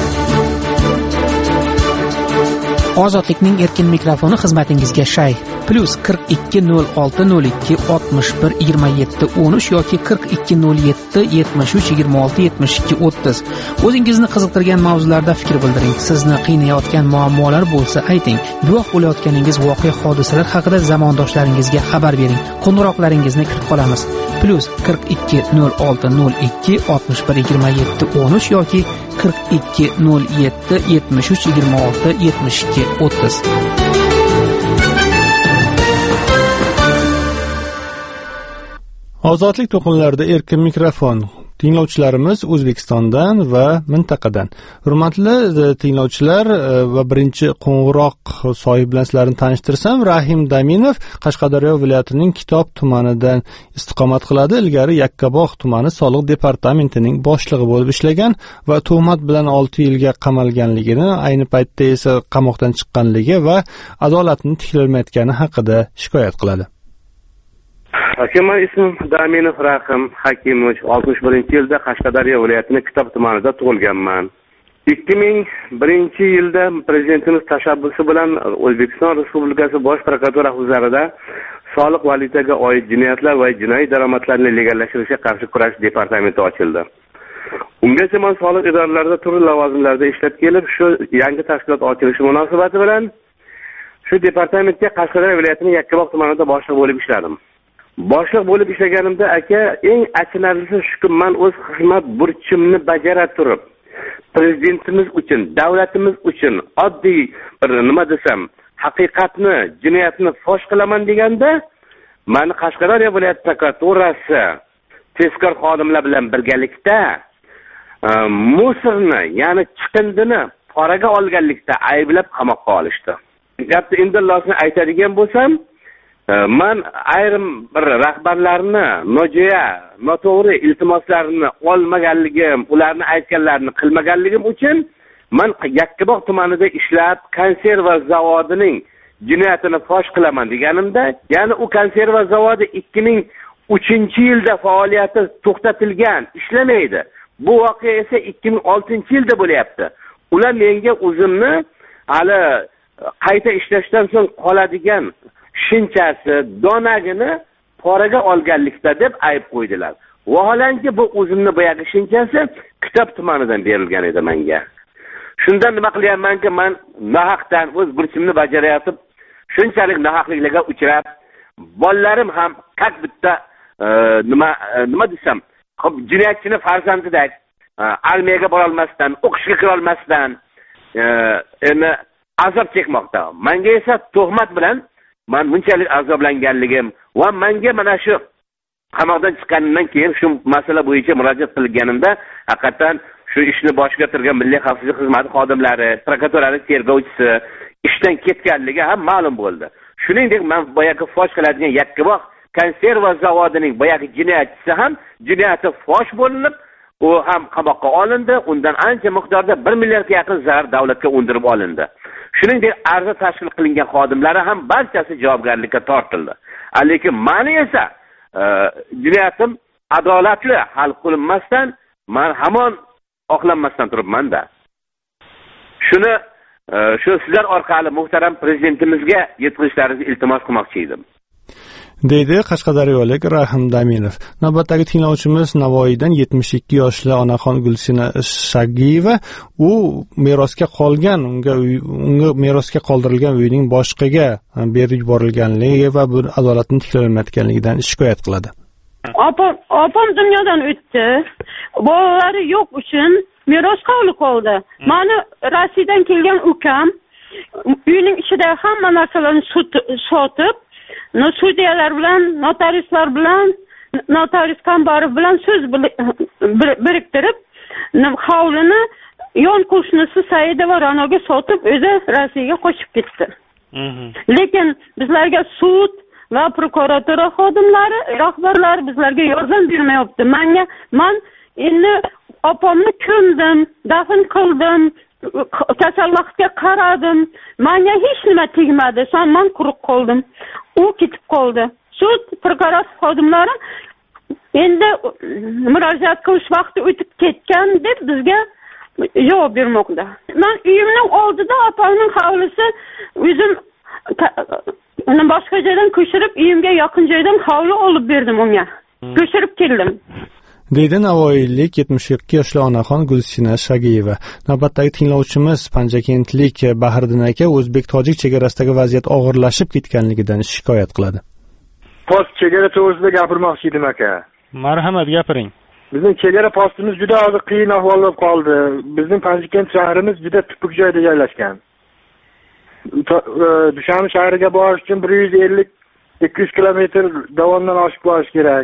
Ozodlikning erkin mikrofoni xizmatingizga shay. +420202612713 yoki 420773267230. O'zingizni qiziqtirgan mavzularda fikr bildiring. Sizni qiynayotgan muammolar bo'lsa ayting. Guvoh bo'layotganingiz voqea hodisalar haqida zamondoshlaringizga xabar bering. Qo'ng'iroqlaringizni kutib qolamiz. +420606612713 yoki 420773267230. Ozodlik to'qinlarida erkin mikrofon. Tinglovchilarimiz O'zbekistondan va mintaqadan. Hurmatli tinglovchilar, va birinchi qo'ng'iroq sohibi bilan sizlarni tanishtirsam, Rahim Daminov Qashqadaryo viloyatining Kitob tumanidan istiqomat qiladi. Ilgari Yakkabog' tumani soliq departamentining boshlig'i bo'lib ishlagan va tuhmat bilan 6 yilga qamalganligini, ayni paytda esa qamoqdan chiqqanligi va adolatni tiklanmayotgani haqida shikoyat qiladi. Hakiman ismim Daminov Rahim Hakimovich, 61-yilda Qashqadaryo viloyatining Kitob tumanida tug'ilganman. 2001-yilda prezidentimiz tashabbusi bilan O'zbekiston Respublikasi Bosh prokuratura huzurida soliq valyutaga oid jinoyatlar va jinoiy daromadlarni legallashtirishga qarshi kurash departamenti ochildi. Ungacha men soliq idoralarida turli lavozimlarda ishlab kelib, shu yangi tashkilot ochilishi munosabati bilan shu departamentga Qashqadaryo viloyatining Yakkabog' tumanida boshliq bo'lib ishladim. Boshliq bo'lib ishlaganimda eng achinarlisi shuki, men o'z xizmat burchimni bajara turib, prezidentimiz uchun, davlatimiz uchun oddiy bir nima desam, haqiqatni, jinoyatni fosh qilaman deganda, meni Qashqadaryo viloyat prokuraturasi tezkor xodimlar bilan birgalikda musirni, ya'ni chiqindini poraga olganlikda ayblab qamoqqa olishdi. Gapni indallosini aytadigan bo'lsam, men ayrim bir rahbarlarni nojo'ya, noto'g'ri iltimoslarini olmaganligim, ularni aytganlarini qilmaganligim uchun men Yakkabog' tumanida ishlab, konserva zavodining jinoyatini fosh qilaman deganimda, ya'ni u konserva zavodi 2003-yilda faoliyati to'xtatilgan, ishlamaydi. Bu voqea esa 2006-yilda bo'lyapti. Ular menga o'zimni hali qayta ishlashdan so'ng qoladigan shinchasi, donagini poraga olganlikda deb ayb qo'ydilar. Vaholanki bu o'zimni boyagi shinchasi Kitob tumanidan berilgan edi menga. Shundan nima qilyapmanki, men nahaqdan o'z burchimni bajarayotib, shunchalik nahaqliklarga uchrab, bolalarim ham qaq bitta nima desam, jinoyatchini farzandidek armiyaga bora olmasdan, o'qishga kira olmasdan endi azob chekmoqda. Menga esa tuhmat bilan men bunchalik azoblanganligim va menga mana shu qamoqdan chiqqanimdan keyin shu masala bo'yicha murojaat qilganimda haqiqatan shu ishni boshiga turgan Milliy xavfsizlik xizmati xodimlari, prokuratura tergovchisi ishdan ketganligi ham ma'lum bo'ldi. Shuningdek, men boyagi fosh qiladigan Yakkabog' konserva zavodining boyagi jinoyatchisi ham jinoyati fosh bo'linib, u ham qamoqqa olindi. Undan ancha miqdorda 1 milliardga yaqin zarar davlatga undirib olindi. Shuningdek, arza tashkil qilingan xodimlari ham barchasi javobgarlikka tortildi. Lekin meni esa jinoyatim adolatli hal qilinmasdan, men hamon oqlanmasdan turibman-da. Shuni shu sizlar orqali muhtaram prezidentimizga yetkazishlaringizni iltimos qilmoqchi edim. Deydi Qashqadaryolik Rahim Daminov. Navbatdagi tinglovchimiz Navoiydan 72 yoshli onaxon Gulsina Shagiyeva. U merosga qolgan, unga merosga qoldirilgan uyning boshqaga berib yuborilganligi va bu adolatni tiklanmayotganligidan shikoyat qiladi. Opam dunyodan o'tdi. Bolalari yo'q uchun meros qoldi qoldi. Meni Rossiyadan kelgan ukam uyning ichida hamma narsalarni sotib, sudyalar bilan, notariuslar bilan, notarius Kambarov bilan so'z biriktirib, hovlini yon qo'shnisi Saida va Ranoga sotib, o'zi Rossiyaga qochib ketdi. Lekin bizlarga sud va prokuratura xodimlari, rahbarlari bizlarga yordam bermayapti. Men endi opamni ko'mdim, dafn qildim, kasallikka qaradim. Menga hech nima tegmadi. Men quruq qoldim. U ketib qoldi. Sud prokuratura xodimlari endi murojaat qilish vaqti o'tib ketgan deb bizga javob bermoqda. Men uyimning oldida opamning hovlisi o'zim boshqa joydan ko'chirib, uyimga yaqin joydan hovli olib berdim unga. Ko'chirib keldim. Deydi Navoiylik 72 yoshli onaxon Gulsina Shagiyeva. Navbatdagi tinglovchimiz Panjakentlik Bahriddin aka o'zbek-tojik chegarasidagi vaziyat og'irlashib ketganligidan shikoyat qiladi. Post chegara to'g'risida gapirmoqchi edim aka. Marhamat, gapiring. Bizning chegara postimiz juda hozir qiyin ahvolda qoldi. Bizning Panjakent shahrimiz juda tupuk joyda joylashgan. Dushanbe shahriga borish uchun 150-200 kilometr davomdan oshib borish kerak.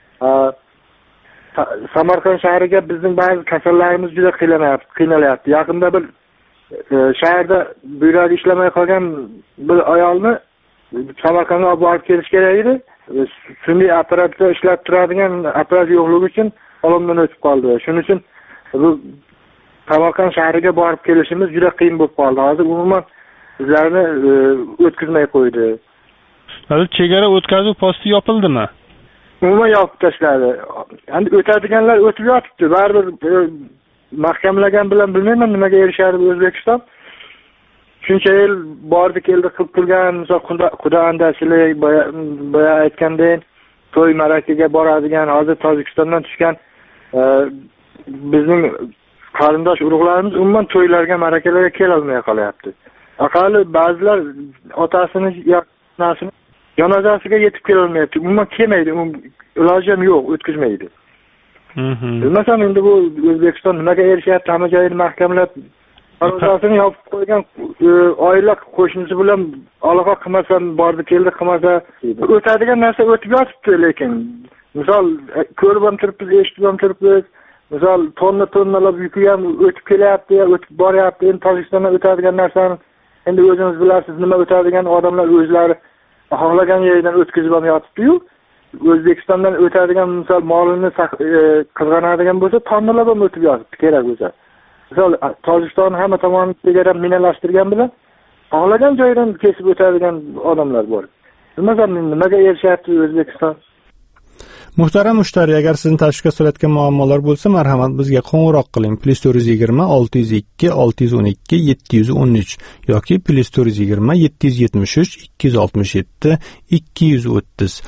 Samarqand shahriga bizning ba'zi kasallarimiz juda qiynalyapti. Yaqinda bir shaharda buyragi ishlamay qolgan bir ayolni Samarqandga olib borib kelish kerak edi. Sun'iy apparatda ishlab turadigan apparat yo'qligi uchun olamdan o'tib qoldi. Shuning uchun bu Samarqand shahriga borib kelishimiz juda qiyin bo'lib qoldi. Hozir umuman bizlarni o'tkazmay qo'ydi. Hozir chegara o'tkazuv posti yopildimi? Umuman yopib tashladi. Endi o'tadiganlar o'tib yotibdi. Baribir mahkamlagan bilan bilmayman nimaga erishadi O'zbekiston. Shuncha yil bordi keldi qilib turgan, misol Xudo andachilik, boya aytgandek, to'y marakaga boradigan, hozir Tojikistondan tushgan bizning qarindosh urug'larimiz umuman to'ylarga, marakalarga kela olmay qolyapti. Aqalli ba'zilar otasini yaqinasini janozasiga yetib kela olmayapti. Umuman kelmaydi, iloji ham yo'q, o'tkazmaydi. Bilmasam endi bu O'zbekiston nimaga erishyapti, hamma joyini mahkamlab darvozasini yopib qo'ygan, oila qo'shnisi bilan aloqa qilmasa, bordi keldi qilmasa, o'tadigan narsa o'tib yotibdi. Lekin misol ko'rib ham turibmiz, eshitib ham turibmiz. Misol tonnalab yuki ham o'tib kelyapti, o'tib boryapti. Endi Tojikistondan o'tadigan narsani endi o'zingiz bilasiz, nima o'tadigan odamlar o'zlari xohlagan yerdan o'tkazib ham yotibdi-yu. O'zbekistondan o'tadigan misol molini qizg'anadigan bo'lsa, tonnalab ham o'tib yotibdi, kerak bo'lsa. Misol Tojikiston hamma tomonini chegara minalashtirgan bilan xohlagan joydan kesib o'tadigan odamlar bor. Bilmasam nimaga erishyapti O'zbekiston. Muhtaram mushtari, agar sizni tashvishga solayotgan muammolar bo'lsa, marhamat bizga qo'ng'iroq qiling. +420 602 612 713 yoki +420 773 267 230.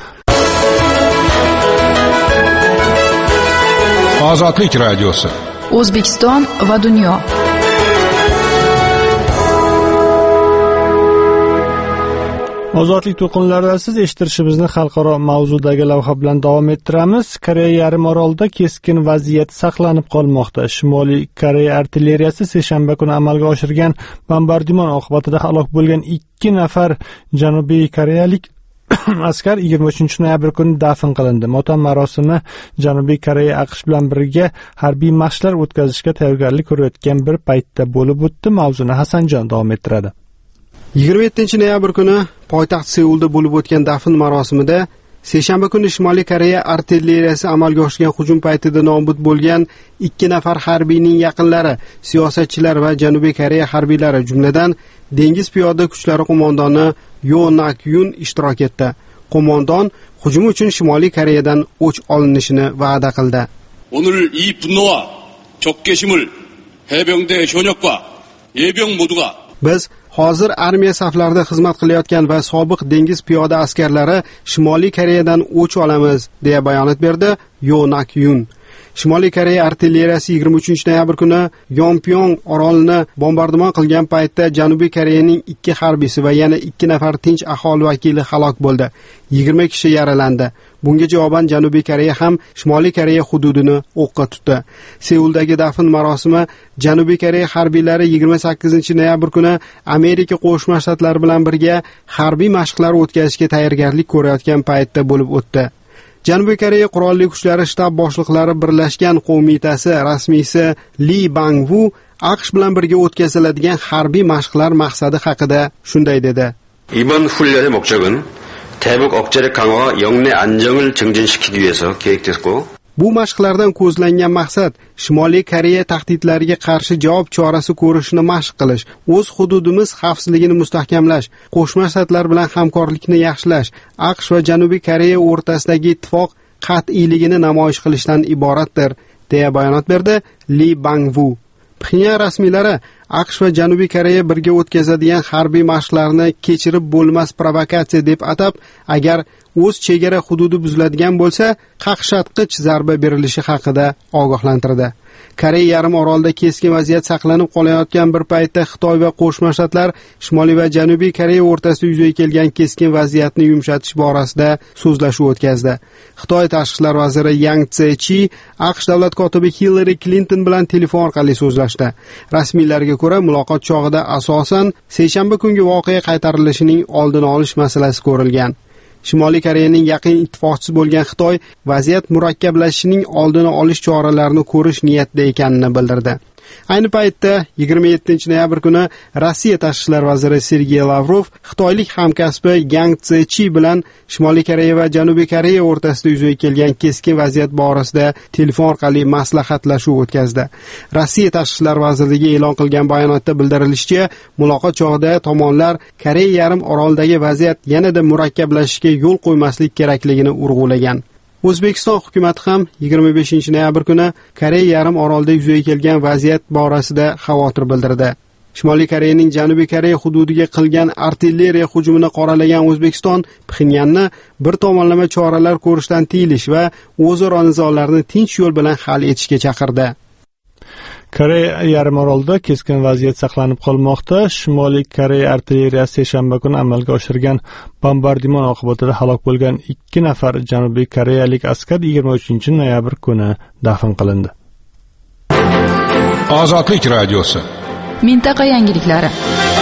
Ozodlik radiosi. O'zbekiston va dunyo. Ozodlik to'lqinlarida siz eshittirishimizni xalqaro mavzudagi lavha bilan davom ettiramiz. Koreya yarim orolida keskin vaziyat saqlanib qolmoqda. Shimoliy Koreya artilleriyasi seshanba kuni amalga oshirgan bombardimon oqibatida halok bo'lgan 2 nafar janubiy koreyalik askar 23-noyabr kuni dafn qilindi. Motam marosimi Janubiy Koreya AQSh bilan birga harbiy mashqlar o'tkazishga tayyorgarlik ko'rayotgan bir paytda bo'lib o'tdi. Mavzuni Hasanjon davom ettiradi. 27-noyabr kuni poytaxt Seulda bo'lib o'tgan dafn marosimida seshanba kuni Shimoliy Koreya artilleriyasi amalga oshirgan hujum paytida nobud bo'lgan 2 nafar harbiyning yaqinlari, siyosatchilar va Janubiy Koreya harbiylari, jumladan dengiz piyoda kuchlari qo'mondoni Yo Nak-yun ishtirok etdi. Qo'mondon hujum uchun Shimoliy Koreyadan o'ch olinishini va'da qildi. 오늘 이 분노와 적개심을 해병대 현역과 예병 모두가 Biz hozir armiya saflarida xizmat qilayotgan va sobiq dengiz piyoda askarlari Shimoliy Koreyadan o'ch olamiz, deya bayonot berdi Yo Nak-yun. Shimoliy Koreya artilleriyasi 23-noyabr kuni Yonpyong orolini bombardimon qilgan paytda Janubiy Koreyaning 2 harbiysi va yana 2 nafar tinch aholi vakili halok bo'ldi. 20 kishi yaralandi. Bunga javoban Janubiy Koreya ham Shimoliy Koreya hududini o'qqa tutdi. Seuldagi dafn marosimi Janubiy Koreya harbiylari 28-noyabr kuni Amerika Qo'shma Shtatlari bilan birga harbiy mashqlar o'tkazishga tayyorgarlik ko'rayotgan paytda bo'lib o'tdi. Janubiy Koreya qurolli kuchlari shtab boshliqlari birlashgan qo'mitasi rasmiysi Lee Bang-woo AQSh bilan birga o'tkaziladigan harbiy mashqlar maqsadi haqida shunday dedi. 이번 훈련의 목적은 대북 억제력 강화와 영내 안정을 증진시키기 위해서 계획됐고 Bu mashqlardan ko'zlangan maqsad Shimoliy Koreya tahdidlariga qarshi javob chorasi ko'rishni mashq qilish, o'z hududimiz xavfsizligini mustahkamlash, Qo'shma Shtatlar bilan hamkorlikni yaxshilash, AQSh va Janubiy Koreya o'rtasidagi ittifoq qat'iyligini namoyish qilishdan iboratdir, deya bayonot berdi Lee Bang-woo. Pxenyan rasmiylari AQSh va Janubiy Koreya birga o'tkazadigan harbiy mashqlarni kechirib bo'lmas provokatsiya deb atab, agar o'z chegara hududi buziladigan bo'lsa, qaqshatqich zarba berilishi haqida ogohlantirdi. Koreya yarim orolida keskin vaziyat saqlanib qolayotgan bir paytda Xitoy va Qo'shma Shtatlar Shimoliy va Janubiy Koreya o'rtasida yuzaga kelgan keskin vaziyatni yumshatish borasida so'zlashuv o'tkazdi. Xitoy tashqi ishlar vaziri Yang Tse-chi AQSh davlat kotibi Hillary Clinton bilan telefon orqali so'zlashdi. Rasmiylarga ko'ra, muloqot chog'ida asosan seshanba kungi voqea qaytarilishining oldini olish masalasi ko'rilgan. Shimoliy Koreyaning yaqin ittifoqchisi bo'lgan Xitoy vaziyat murakkablashishining oldini olish choralarini ko'rish niyatida ekanini bildirdi. Ayni paytda 27-noyabr kuni Rossiya tashqi ishlar vaziri Sergey Lavrov xitoylik hamkasbi Yang Tse-chi bilan Shimoliy Koreya va Janubiy Koreya o'rtasida yuzaga kelgan keskin vaziyat borasida telefon orqali maslahatlashuv o'tkazdi. Rossiya tashqi ishlar vazirligi e'lon qilgan bayonotda bildirilishicha, muloqot chog'ida tomonlar Koreya yarim orolidagi vaziyat yanada murakkablashishiga yo'l qo'ymaslik kerakligini urg'ulagan. O'zbekiston hukumatı ham 25-noyabr kuni Koreya yarim orolida yuzaga kelgan vaziyat borasida xavotir bildirdi. Shimoliy Koreyaning Janubiy Koreya hududiga qilgan artilleriya hujumini qoralagan O'zbekiston Pxenyanni bir tomonlama choralar ko'rishdan tiyilish va o'zaro nizolarni tinch yo'l bilan hal etishga chaqirdi. Koreya yarim orolida keskin vaziyat saqlanib qolmoqda. Shimoliy Koreya artilleriyasi seshanba kuni amalga oshirgan bombardimon oqibatida halok bo'lgan 2 nafar Janubiy Koreyalik askar 23-noyabr kuni dafn qilindi. Ozodlik radiosi. Mintaqa yangiliklari.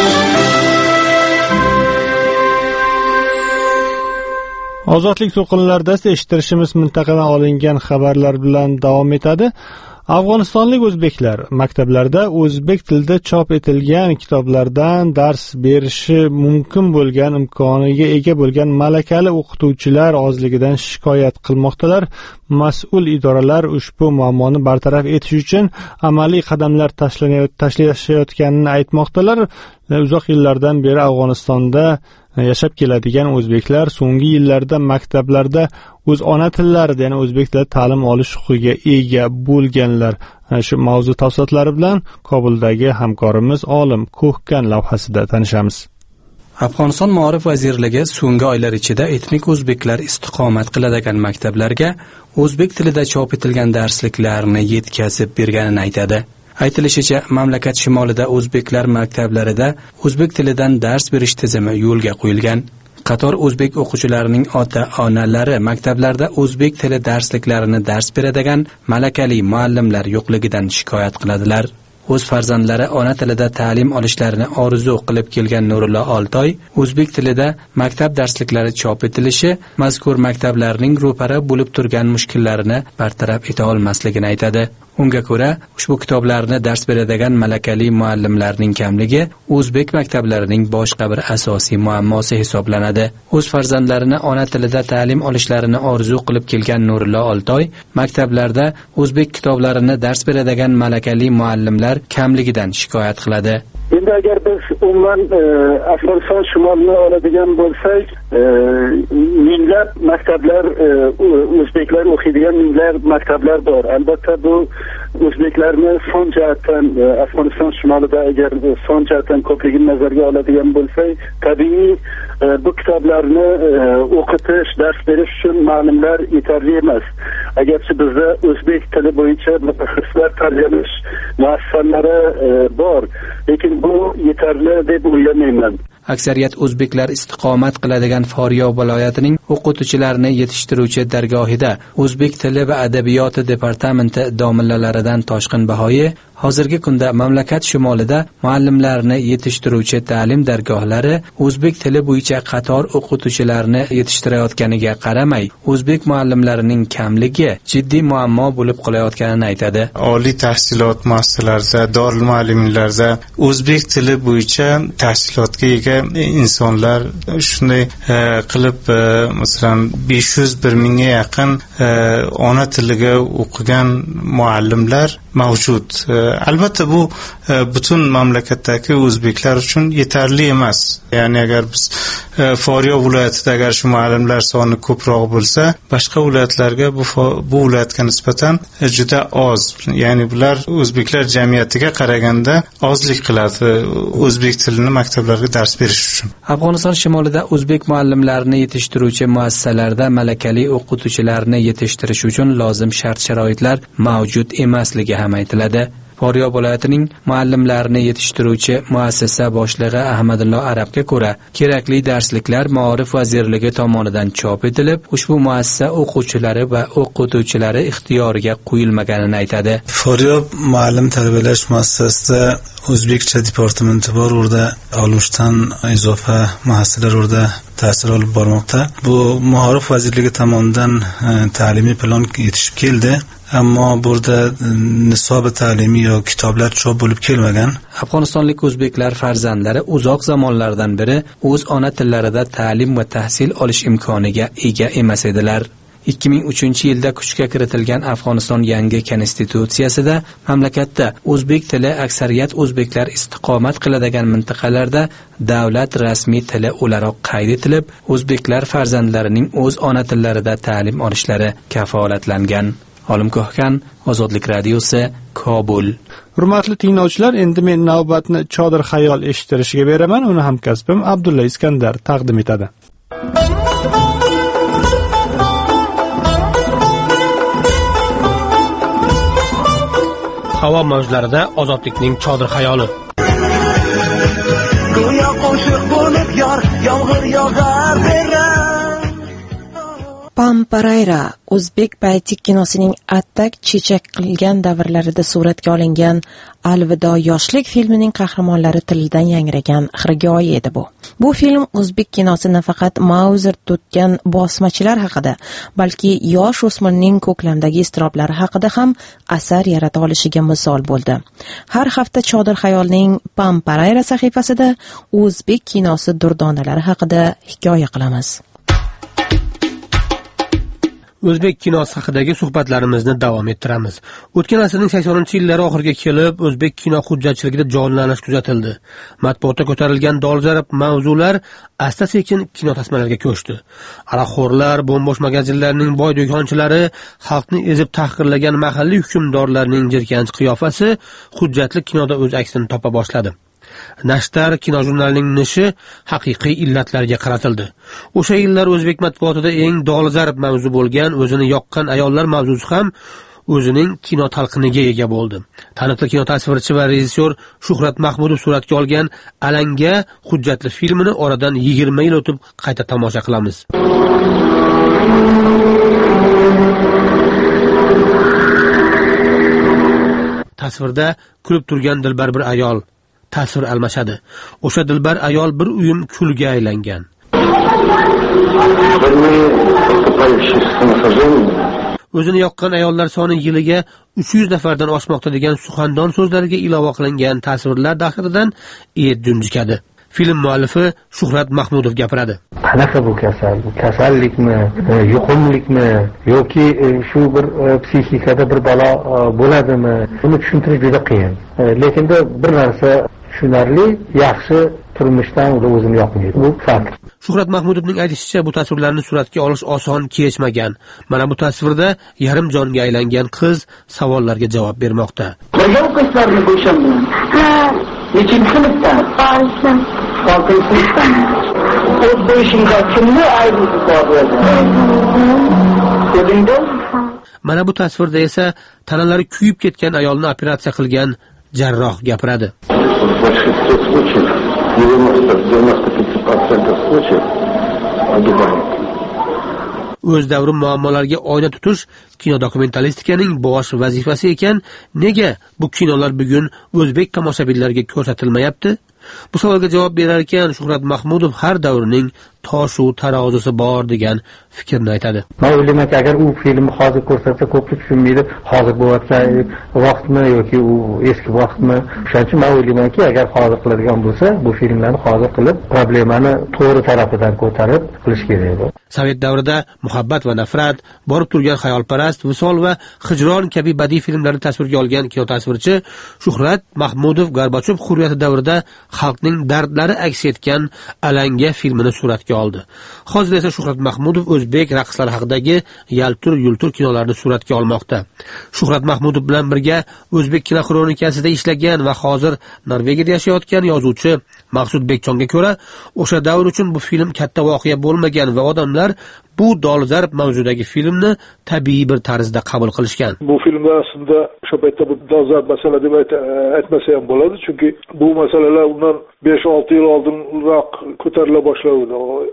Ozodlik to'lqinlarida eshittirishimiz mintaqadan olingan xabarlar bilan davom etadi. Afg'onistonlik o'zbeklar maktablarda o'zbek tilida chop etilgan kitoblardan dars berishi mumkin bo'lgan imkoniga ega bo'lgan malakali o'qituvchilar ozligidan shikoyat qilmoqdalar. Mas'ul idoralar ushbu muammoni bartaraf etish uchun amaliy qadamlar tashlashayotganini aytmoqdalar. Uzoq yillardan beri Afg'onistonda yashab keladigan o'zbeklar so'nggi yillarda maktablarda o'z ona tillarida, ya'ni o'zbek tili ta'lim olish huquqiga ega bo'lganlar. Shu mavzu tafsilotlari bilan Kobuldagi hamkorimiz Olim Ko'hkan lavhasida tanishamiz. Afg'oniston Ma'rif vazirligi so'nggi oylar ichida etnik o'zbeklar istiqomat qiladigan maktablarga o'zbek tilida chop etilgan darsliklarni yetkazib berganini aytadi. Aytilishicha, mamlakat shimolida o'zbeklar maktablarida o'zbek tilidan dars berish tizimi yo'lga qo'yilgan. Qator o'zbek o'quvchilarining ota-onalari maktablarda o'zbek tili darsliklarini dars beradigan malakali muallimlar yo'qligidan shikoyat qiladilar. O'z farzandlari ona tilida ta'lim olishlarini orzu qilib kelgan Nurullo Oltoy o'zbek tilida maktab darsliklari chop etilishi mazkur maktablarning ro'para bo'lib turgan mushkullarini bartaraf eta olmasligini aytadi. Unga ko'ra, ushbu kitoblarni dars beradigan malakali muallimlarning kamligi o'zbek maktablarining boshqa bir asosiy muammosi hisoblanadi. O'z farzandlarini ona tilida ta'lim olishlarini orzu qilib kelgan Nurullo Oltoy maktablarda o'zbek kitoblarini dars beradigan malakali muallimlar kamligidan shikoyat qiladi. Endi agar biz umuman Afg'oniston shimolini oladigan bo'lsak, minglab maktablar, o'zbeklar o'qiydigan minglab maktablar bor. Albatta bu o'zbeklarni son jihatdan Afg'oniston shimolida agar son jihatdan ko'pligini nazarga oladigan bo'lsak, tabiiy bu kitoblarni o'qitish, dars berish uchun ma'lumlar yetarli emas. Agarchi bizda o'zbek tili bo'yicha mutaxassislar tarbiyalash muassasalari bor, lekin bu yetarli deb o'ylamayman. Aksariyat o'zbeklar istiqomat qiladigan Faryob viloyatining o'qituvchilarini yetishtiruvchi dargohida o'zbek tili va adabiyoti departamenti domlalaridan Toshqin Bahoyi hozirgi kunda mamlakat shimolida muallimlarni yetishtiruvchi ta'lim dargohlari o'zbek tili bo'yicha qator o'qituvchilarni yetishtirayotganiga qaramay, o'zbek muallimlarining kamligi jiddiy muammo bo'lib qolayotganini aytadi. Oliy tahsilot muassasalarida, dorul muallimlarda o'zbek tili bo'yicha tahsilotga ega insonlar shunday qilib masalan 500 mingga yaqin ona tiliga o'qigan muallimlar mavjud. Albatta bu butun mamlakatdagi o'zbeklar uchun yetarli emas. Ya'ni agar biz Faryob viloyatida agar shu muallimlar soni ko'proq bo'lsa, boshqa viloyatlarga bu viloyatga nisbatan juda oz. Ya'ni bular o'zbeklar jamiyatiga qaraganda ozlik qiladi o'zbek tilini maktablarga dars berish uchun. Afg'oniston shimolida o'zbek muallimlarini yetishtiruvchi muassasalarda malakali o'qituvchilarni yetishtirish uchun lozim shart-sharoitlar mavjud emasligi ham aytiladi. Faryob viloyatining muallimlarini yetishtiruvchi muassasa boshlig'i Ahmadullo Arabga ko'ra, kerakli darsliklar Ma'rif vazirligi tomonidan chop etilib, ushbu muassasa o'quvchilari va o'qituvchilari ixtiyoriga qo'yilmaganini aytadi. Faryob muallim tarbiyalash muassasasida o'zbekcha departamenti bor, orada olishdan izofa muassasalar orada ta'sir olib bormoqda. Bu Ma'rif vazirligi tomonidan ta'limiy plan yetishib keldi. Ammo burada nisobi ta'limiy yoki kitoblar chop bo'lib kelmagan. Afg'onistonlik o'zbeklar farzandlari uzoq zamonlardan beri o'z ona tillarida ta'lim va tahsil olish imkoniga ega emas edilar. 2003-yilda kuchga kiritilgan Afg'oniston yangi konstitutsiyasida mamlakatda o'zbek tili aksariyat o'zbeklar istiqomat qiladigan mintaqalarda davlat rasmiy tili o'laroq qayd etilib, o'zbeklar farzandlarining o'z ona tillarida ta'lim olishlari kafolatlangan. Olim Ko'hkan, Ozodlik radiosi, Kobul. Hurmatli tinglovchilar, endi men navbatni Chodir xayol eshittirishiga beraman. Uni hamkasbim Abdulla Iskandar taqdim etadi. Havo mavjlarida ozodlikning Chodir xayoli. Go'yo qo'shiq bo'lib yomg'ir yog'ar Pamparayra o'zbek baytik kinosining attak chechak qilgan davrlarida suratga olingan Alvido yoshlik filmining qahramonlari tilidan yangragan xirgoyi edi bu. Bu film o'zbek kinosi nafaqat Mauzer tutgan bosmachilar haqida, balki yosh o'smirning ko'klamdagi iztiroblari haqida ham asar yarata olishiga misol bo'ldi. Har hafta Chodir xayolning Pamparayra sahifasida o'zbek kinosi durdonalari haqida hikoya qilamiz. O'zbek kinosi haqidagi suhbatlarimizni davom ettiramiz. O'tgan asrning 80-yillari oxiriga kelib, o'zbek kino hujjatchiligida jonlanish kuzatildi. Matbuotda ko'tarilgan dolzarb mavzular asta-sekin kino tasmalariga ko'chdi. Aroqxo'rlar, bo'mbosh magazinlarning boy do'konchilari, xalqni ezib tahqirlagan mahalliy hukmdorlarning jirkanch qiyofasi hujjatli kinoda o'z aksini topa boshladi. Nashtar kinojurnalining nishi haqiqiy illatlarga qaratildi. O'sha yillar o'zbek matbuotida eng dolzarb mavzu bo'lgan o'zini yoqqan ayollar mavzusi ham o'zining kino talqiniga ega bo'ldi. Taniqli kino tasvirchi va rejissyor Shuhrat Mahmudov suratga olgan Alanga hujjatli filmini oradan 20 yil o'tib qayta tomosha qilamiz. Tasvirda kulib turgan dilbar bir ayol tasvir almashadi. O'sha dilbar ayol bir uyum kulga aylangan. O'zini yoqqan ayollar soni yiliga 300 nafardan oshmoqda degan suxandon so'zlariga ilova qilingan tasvirlar dahridan et junjikadi. Film muallifi Shuhrat Mahmudov gapiradi. Qanaqa bu kasal? Bu kasallikmi, yuqumlikmi yoki shu bir psixikada bir balo bo'ladimi? Buni tushuntirish juda qiyin. Lekin bir narsa tushunarli, yaxshi turmushdan o'zim yoqmaydi. Bu fakt. Shuhrat Mahmudovning aytishicha, bu tasvirlarni suratga olish oson kechmagan. Mana bu tasvirda yarim jonga aylangan qiz savollarga javob bermoqda. Birga o'qishlarni bo'shandim. Nechinchi sinfda? 6 sinfda. O'z ishimda kimni aybim bor edi? Mana bu tasvirda esa tanalari kuyib ketgan ayolni operatsiya qilgan jarroh gapiradi. O'z davri muammolariga oyna tutish kino dokumentalistikaning bosh vazifasi ekan, nega bu kinolar bugun o'zbek tomoshabinlariga ko'rsatilmayapti? Bu savolga javob berar ekan Shuhrat Mahmudov har davrning toshu tarozisi bor degan fikrni aytadi. Men o'ylaymanki, agar u filmni hozir ko'rsatsa ko'plik tushunmaydi, hozir bo'layotgan vaqtmi yoki u eski vaqtmi. Shuning uchun men o'ylaymanki, agar hozir qiladigan bo'lsa, bu filmlarni hozir qilib, problemani to'g'ri tarafidan ko'tarib qilish kerak. Sovet davrida muhabbat va nafrat, borib turgan xayolparast, visol va hijron kabi badiiy filmlarni tasvirga olgan kino tasvirchi Shuhrat Mahmudov Gorbachov hurriyati davrida xalqning dardlari aks etgan Alanga filmini suratga oldi. Hozir esa Shuhrat Mahmudov o'zbek raqslari haqidagi yaltur-yultur kinolarni suratga olmoqda. Shuhrat Mahmudov bilan birga o'zbek kino xronikasida ishlagan va hozir Norvegiyada yashayotgan yozuvchi Maqsud Bekchonga ko'ra, o'sha davr uchun bu film katta voqea bo'lmagan va odamlar bu dolzarb mavzudagi filmni tabiiy bir tarzda qabul qilishgan. Bu filmda aslında o'sha paytda bu dolzarb masala deb aytmasa ham bo'ladi, chunki bu masalalar undan 5-6 yil oldinroq ko'tarila boshladi.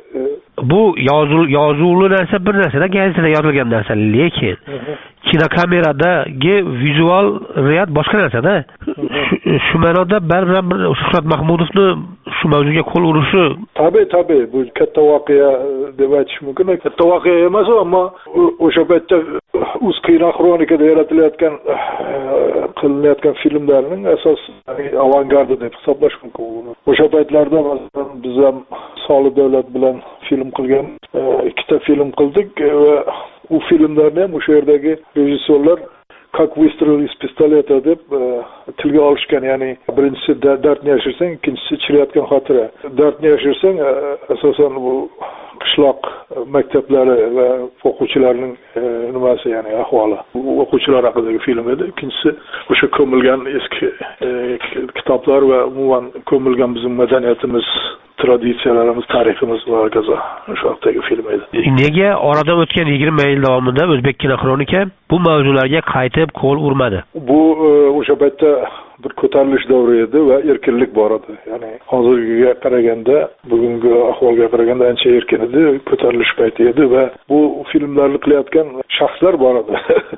Bu yozuvli narsa bir narsada gazetada yozilgan narsa, lekin kinokameradagi vizual real boshqa narsada. Shu ma'noda baribir Shuhrat Mahmudovni shu mavzuga qo'l urishi tabiiy bu katta voqea deb aytish mumkin. Katta voqea emas, ammo o'sha paytda o'z kino xronikada yaratilayotgan qilinayotgan filmlarning asos avangardi deb hisoblash mumkin. O'sha paytlarda masalan biz ham Solih Davlat bilan film qilgan, 2ta film qildik va u filmlarni ham o'sha yerdagi rejissyorlar "Как выстрел из пистолета" deb tilga olishgan. Ya'ni birinchisi dardni yashirsang, ikkinchisi chirayotgan xotira. Dardni yashirsang asosan bu qishloq maktablari va o'quvchilarning nimasi, ya'ni ahvoli. O'quvchilar haqidagi film edi. Ikkinchisi o'sha ko'milgan eski kitoblar va umuman ko'milgan bizning madaniyatimiz, traditsiyalarimiz, tariximiz va hokazo. Shu haqdagi film edi. Nega oradan o'tgan 20 yil davomida o'zbek kino xronika bu mavzularga qaytib qo'l urmadi? Bu o'sha paytda bir ko'tarilish davri edi va erkinlik bor edi. Ya'ni hozirgiga qaraganda, bugungi ahvolga qaraganda ancha erkin edi, ko'tarilish payti edi va bu filmlarni qilayotgan shaxslar bor edi.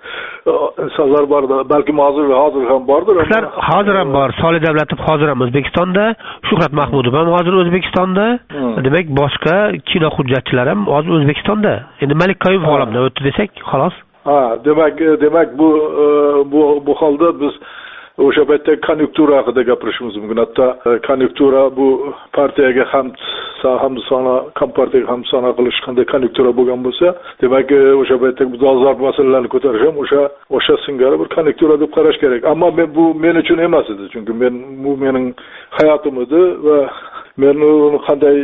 Insonlar bor edi. Balki hozir ham bordir. Hozir ham bor. Solih Davlatov hozir ham O'zbekistonda, Shuhrat Mahmudov ham hozir O'zbekistonda. Demak, boshqa kino hujjatchilar ham hozir O'zbekistonda. Endi Malik Qayumov olamdan o'tdi desak, xolos. Demak bu holda biz o'sha paytda konjunktura haqida gapirishimiz mumkin. Hatto konjunktura bu partiyaga hamd sano, kompartiyaga hamd sano qilish qanday konjunktura bo'lgan bo'lsa, demak o'sha paytda bu dolzarb masalalarni ko'tarish ham o'sha singari bir konjunktura deb qarash kerak. Ammo bu men uchun emas edi, chunki bu mening hayotim edi va men uni qanday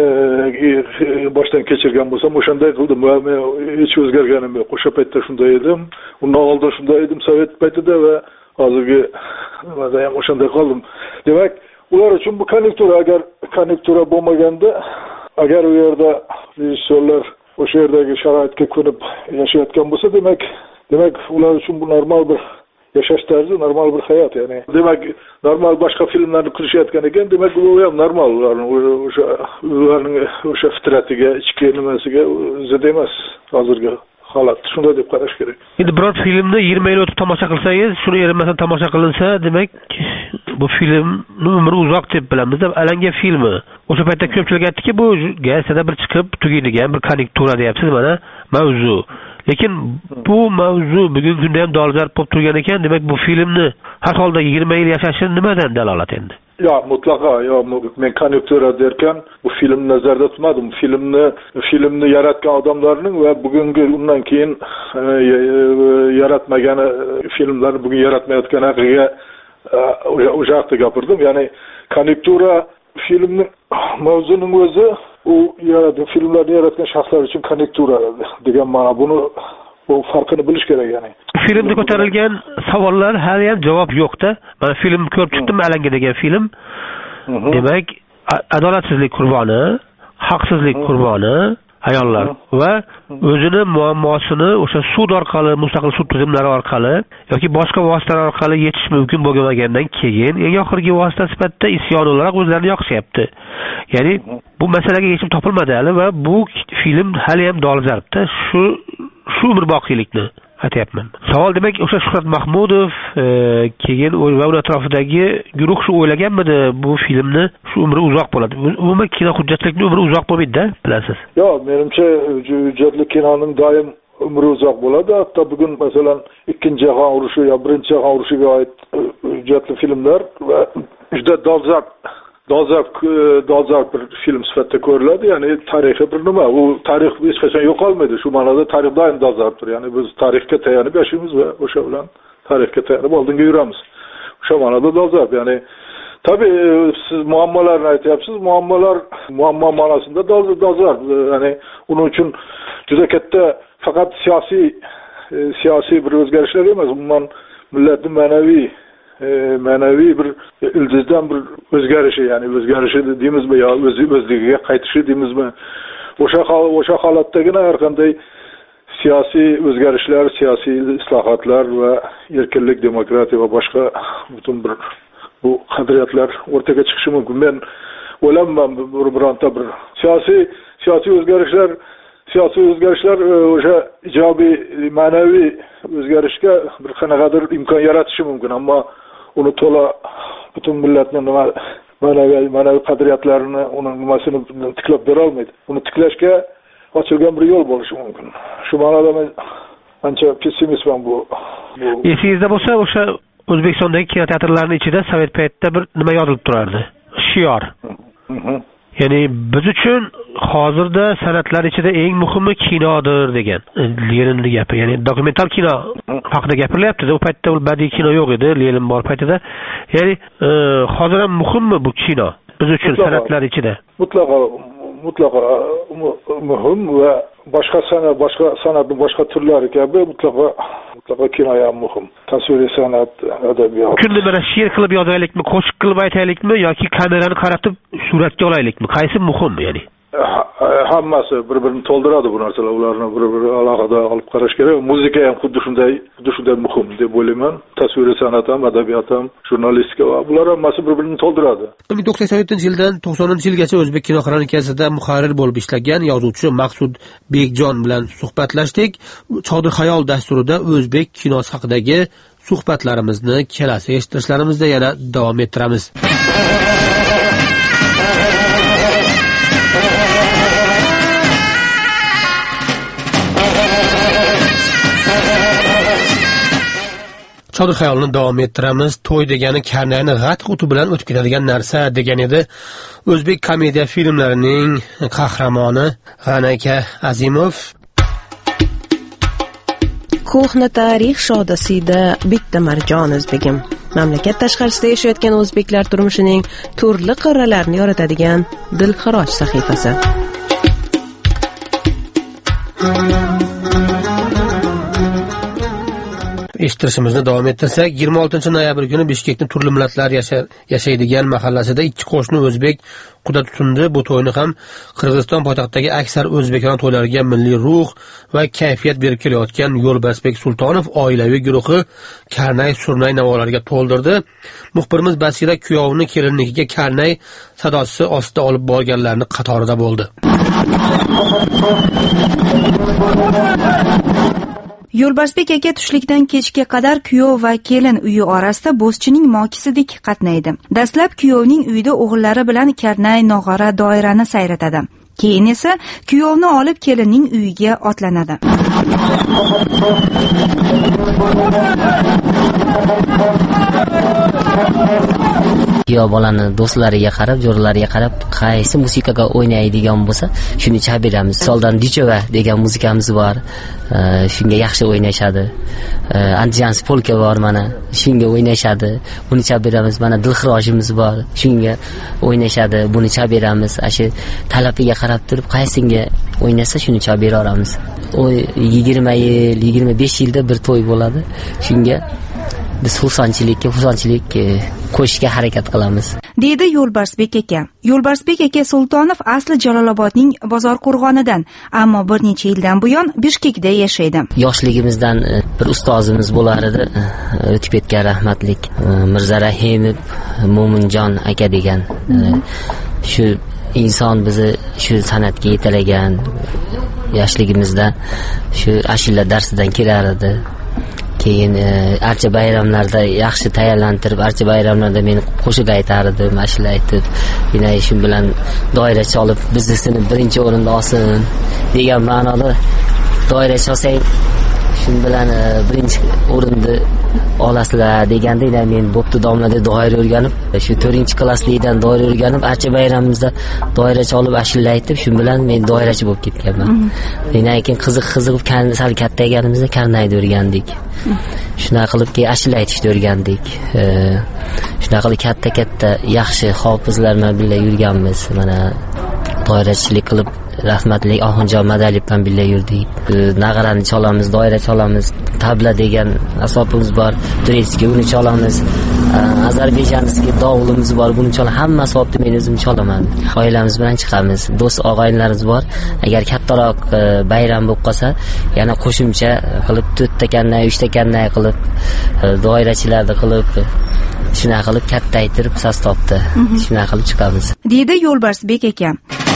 boshdan kechirgan bo'lsam o'shanday qildim va men hech o'zgarganim yo'q. O'sha paytda shunday edim, undan oldin shunday edim sovet paytida va hozirgi nimada ham o'shanday qoldim. Demak, ular uchun bu konjunktura, agar konjunktura bo'lmaganda, agar u yerda rejissyorlar o'sha yerdagi sharoitga ko'nib yashayotgan bo'lsa, demak ular uchun bu normal bir yashash tarzi, normal bir hayot, ya'ni demak normal boshqa filmlarni ko'rishayotgan ekan, demak u ham normal, ularning o'sha fitratiga, ichki nimasiga zid emas hozirgi holat. Shunday deb qarash kerak. Endi biror filmni 20 yil o'tib tomosha qilsangiz, shuni erinmasdan tomosha qilinsa, demak bu filmning umri uzoq deb bilamiz. Alangan filmi. O'sha paytda ko'pchilik aytdiki, bu gazetada bir chiqib tugaydigan bir konjunktura deyapsiz mana mavzu. Lekin bu mavzu bugungi kunda ham dolzarb bo'lib turgan ekan, demak bu filmni har holda 20 yil yashashi nimadan dalolat endi? Yo'q, mutlaqo, men konjunktura derkan, bu filmni nazarda tutmadim. Filmni yaratgan odamlarning va bugungi undan keyin yaratmagani filmlarni bugun yaratmayotgan haqiga o'sha haqda gapirdim. Ya'ni konjunktura filmning mavzuning o'zi filmlarni yaratgan shaxslar uchun konjunktura degan ma'no. Bu farqini bilish kerak, ya'ni. Filmda ko'tarilgan savollar hali ham javob yo'q-da. Mana film ko'rib chiqdim, Alanga degan film. Demak, adolatsizlik qurboni, haqsizlik qurboni ayollar va o'zini muammosini o'sha sud orqali, mustaqil sud tizimlari orqali yoki boshqa vositalar orqali yechish mumkin bo'lmagandan keyin eng oxirgi vosita sifatida isyon o'laroq o'zlarini yoqishyapti. Ya'ni bu masalaga yechim topilmadi hali va bu film hali ham dolzarbda. Shu umrboqiylikni aytyapman. Savol demak o'sha Shuhrat Mahmudov keyin va uning atrofidagi guruh shu o'ylaganmidi, bu filmni shu umri uzoq bo'ladi. Umuman kino hujjatlikning umri uzoq bo'lmaydi-da, bilasiz. Yo'q, menimcha hujjatli kinoning doim umri uzoq bo'ladi. Hatto bugun masalan 2-jahon urushi yo 1-jahon urushiga oid hujjatli filmlar va juda dolzarb bir film sifatida ko'riladi. Ya'ni tarixiy bir nima, u tarix hech qachon yo'qolmaydi. Shu ma'noda tarix doim dolzarbdir. Ya'ni biz tarixga tayanib yashaymiz va o'sha bilan tarixga tayanib oldinga yuramiz. O'sha ma'noda dolzarb. Ya'ni tabii siz muammolarni aytyapsiz. Muammo ma'nosida dolzarb. Ya'ni uning uchun juda katta faqat siyosiy bir o'zgarishlar emas, umuman millatning ma'naviy bir ildizdan bir o'zgarishi, ya'ni o'zgarishi deymizmi yo o'zligiga qaytishi deymizmi, o'sha holatdagina har qanday siyosiy o'zgarishlar, siyosiy islohotlar va erkinlik, demokratiya va boshqa butun bir bu qadriyatlar o'rtaga chiqishi mumkin. Men o'ylayman bironta bir siyosiy o'zgarishlar o'sha ijobiy ma'naviy o'zgarishga bir qanaqadir imkon yaratishi mumkin, ammo uni to'la butun millatning ma'naviy qadriyatlarini, uning nimasini tiklab bera olmaydi. Uni tiklashga ochilgan bir yo'l bo'lishi mumkin. Shu ma'noda men ancha pessimistman bu. Esingizda bo'lsa, o'sha O'zbekistondagi kinoteatrlarning ichida sovet paytida bir nima yozilib turardi? Shior. Ya'ni biz uchun hozirda san'atlar ichida eng muhimi kinodir degan Leninning gapi. Ya'ni dokumental kino haqida gapirilyapti. U paytda badiiy kino yo'q edi, Lenin bor paytida. Ya'ni hozir ham muhimmi bu kino biz uchun san'atlar ichida? Mutlaqo muhim va boshqa san'atning boshqa turlari kabi mutlaqo kino ham muhim. Tasviriy san'at, adabiyot. Kunni mana she'r qilib yozaylikmi, qo'shiq qilib aytaylikmi yoki kamerani qaratib suratga olaylikmi? Qaysi muhim ya'ni? Hammasi bir-birini to'ldiradi bu narsalar. Ularni bir-biri alohida olib qarash kerak. Muzika ham xuddi shunday muhim deb o'ylayman. Tasviriy san'at ham, adabiyot ham, jurnalistika va bular hammasi bir-birini to'ldiradi. 1987-yildan 90-yilgacha O'zbek kino xronikasida muharrir bo'lib ishlagan yozuvchi Maqsud Bekjon bilan suhbatlashdik. Chodir xayol dasturida o'zbek kinosi haqidagi suhbatlarimizni kelasi eshittirishlarimizni yana davom ettiramiz. Sodir xayolni davom ettiramiz. To'y degani karnayni g'at quti bilan o'tib ketadigan narsa degan edi. O'zbek komediya filmlarining qahramoni G'anaka Azimov. Ko'hna tarix shodasida bitta marjon o'zbegim. Mamlakat tashqarisida yashayotgan o'zbeklar turmushining turli qirralarini yoritadigan dilxiroj sahifasi. Eshittirishimizni davom ettirsak, 26 noyabr kuni Bishkekning turli millatlar yashaydigan mahallasida ikki qo'shni o'zbek quda tutindi. Bu to'yni ham Qirg'iziston poytaxtidagi aksar o'zbekona to'ylariga milliy ruh va kayfiyat berib kelayotgan Yo'lbarsbek Sultonov oilaviy guruhi karnay surnay navolariga to'ldirdi. Muxbirimiz Basira kuyovni kelinnikiga karnay sadosi ostida olib borganlarning qatorida bo'ldi. Yo'lbarsbek aka tushlikdan kechga qadar kuyov va kelin uyi orasida bo'zchining mokisidek qatnaydi. Dastlab kuyovning uyida o'g'illari bilan karnay, nog'ora, doirani sayratadi. Keyin esa kuyovni olib kelinning uyiga otlanadi. Kuyov bolani do'stlariga qarab, jo'ralariga qarab, qaysi musiqaga o'ynaydigan bo'lsa, shuni chaberamiz. Soldan Dichova degan musiqamiz bor. Shunga yaxshi o'ynashadi. Andijan polka bor mana, shunga o'ynashadi. Buni chaberamiz. Mana Dilxirojimiz bor. Shunga o'ynashadi. Buni chaberamiz. Ashi talabiga qarab turib, qaysinga o'ynasa shuni chabera olamiz. O 20 yil, 25 yilda bir to'y bo'ladi. Shunga biz xursandchilik qo'shishga harakat qilamiz, deydi Yo'lbarsbek aka. Yo'lbarsbek aka Sultonov asli Jalolobodning Bozor qo'rg'onidan, ammo bir necha yildan buyon Bishkekda yashaydi. Yoshligimizdan bir ustozimiz bo'lar edi, o'tib ketgan rahmatlik Mirza Rahimov Mo'minjon aka degan. Shu inson bizni shu san'atga yetalagan, yoshligimizda shu ashula darsidan kelar edi. Keyin archa bayramlarda yaxshi tayyorlantirib, archa bayramlarda meni qo'shiq aytardim, ashula aytib, yana shu bilan doira cholib, bizni birinchi o'rinda olsin degan ma'noda doira cholsang, shu bilan birinchi o'rinda olasizlar deganda, yana men bo'pti domla deb doira o'rganib, shu 4-klasslikdan doira o'rganib, archa bayramimizda doira cholib, ashula aytib, shu bilan men doirachi bo'lib ketganman. Yana keyin qiziqib sal kattayganimizda karnayni o'rgandik. Shunaqa qilib keyin ashula aytishni o'rgandik. Shunaqa qilib katta yaxshi hofizlar bilan birga yurganmiz. Mana doirachilik qilib rahmatli Oxunjon Madaliyev bilan birga yurdik. Nag'arani cholamiz, doira cholamiz, tabla degan asbobimiz bor, turechki uni cholamiz. Ozarbayjonskiy davulimiz bor, buni cholamiz. Hamma asbobni men o'zim cholaman. Oilamiz bilan chiqamiz. Do'st og'aynilarimiz bor. Agar kattaroq bayram bo'lib qolsa, yana qo'shimcha qilib 4 ta karnay, 3 ta karnay qilib, doirachilarni qilib, shunaqa qilib kattaytirib sastobda shunaqa qilib chiqamiz, deydi Yo'lbarsbek aka.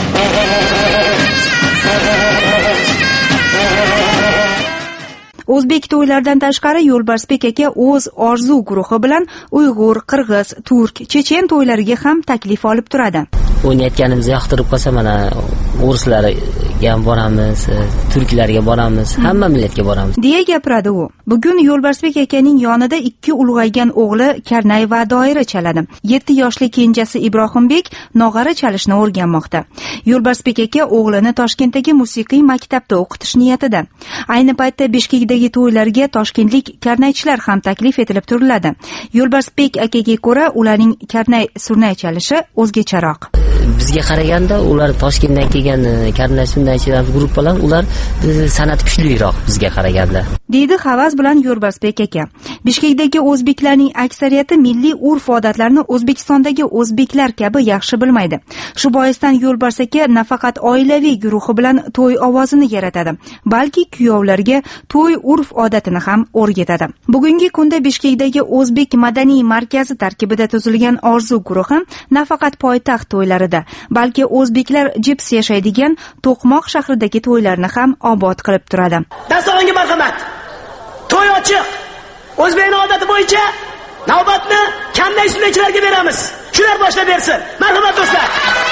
O'zbek to'ylaridan tashqari Yo'lbarsbek aka o'z orzu guruhi bilan Uyg'ur, Qirg'iz, Turk, Chechen to'ylariga ham taklif olib turadi. O'ynayotganimizni yoqtirib qolsa, mana o'rislarga ham boramiz, turklarga boramiz, hamma millatga boramiz, deya gapiradi u. Bugun Yo'lbarsbek akaning yonida 2 ulg'aygan o'g'li karnay va doira chaladi. 7 yoshli kenjasi Ibrohimbek nog'ora chalishni o'rganmoqda. Yo'lbarsbek aka o'g'lini Toshkentdagi musiqiy maktabda o'qitish niyatida. Ayni paytda Bishkekdagi to'ylarga toshkentlik karnaychilar ham taklif etilib turiladi. Yo'lbarsbek akaga ko'ra, ularning karnay surnay chalishi o'zgacharoq. Bizga qaraganda ular Toshkentdan kelgan karnay surnaychilar guruhlar, ular san'at kuchliroq bizga qaraganda, deydi havas bilan Yo'lbarsbek aka. Bishkekdagi o'zbeklarning aksariyati milliy urf-odatlarni O'zbekistondagi o'zbeklar kabi yaxshi bilmaydi. Shu boisdan Yo'lbars aka nafaqat oilaviy guruhi bilan to'y ovozini yaratadi, balki kuyovlarga to'y urf-odatini ham o'rgatadi. Bugungi kunda Bishkekdagi O'zbek madaniy markazi tarkibida tuzilgan Orzu guruhi nafaqat poytaxt to'ylarida, balki o'zbeklar jips yashaydigan To'qmoq shahridagi to'ylarni ham obod qilib turadi. Dastonga marhamat. To'y ochiq. O'zbekning odati bo'yicha navbatni karnay surnaychilarga beramiz. Shular boshlab bersin. Marhamat do'stlar.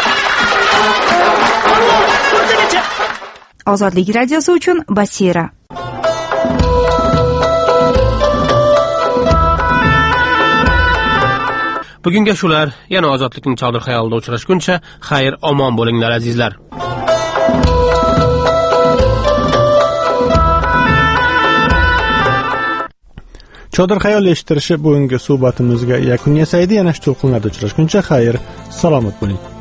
Ozodlik radiosi uchun Basira. Bugunga shular. Yana ozodlikning chodir xayolida uchrashguncha, xayr, omon bo'linglar azizlar. Chodir xayol eshittirishi bugungi suhbatimizga yakun yasaydi. Yana shu to'lqinlarda uchrashguncha xayr, salomat bo'ling.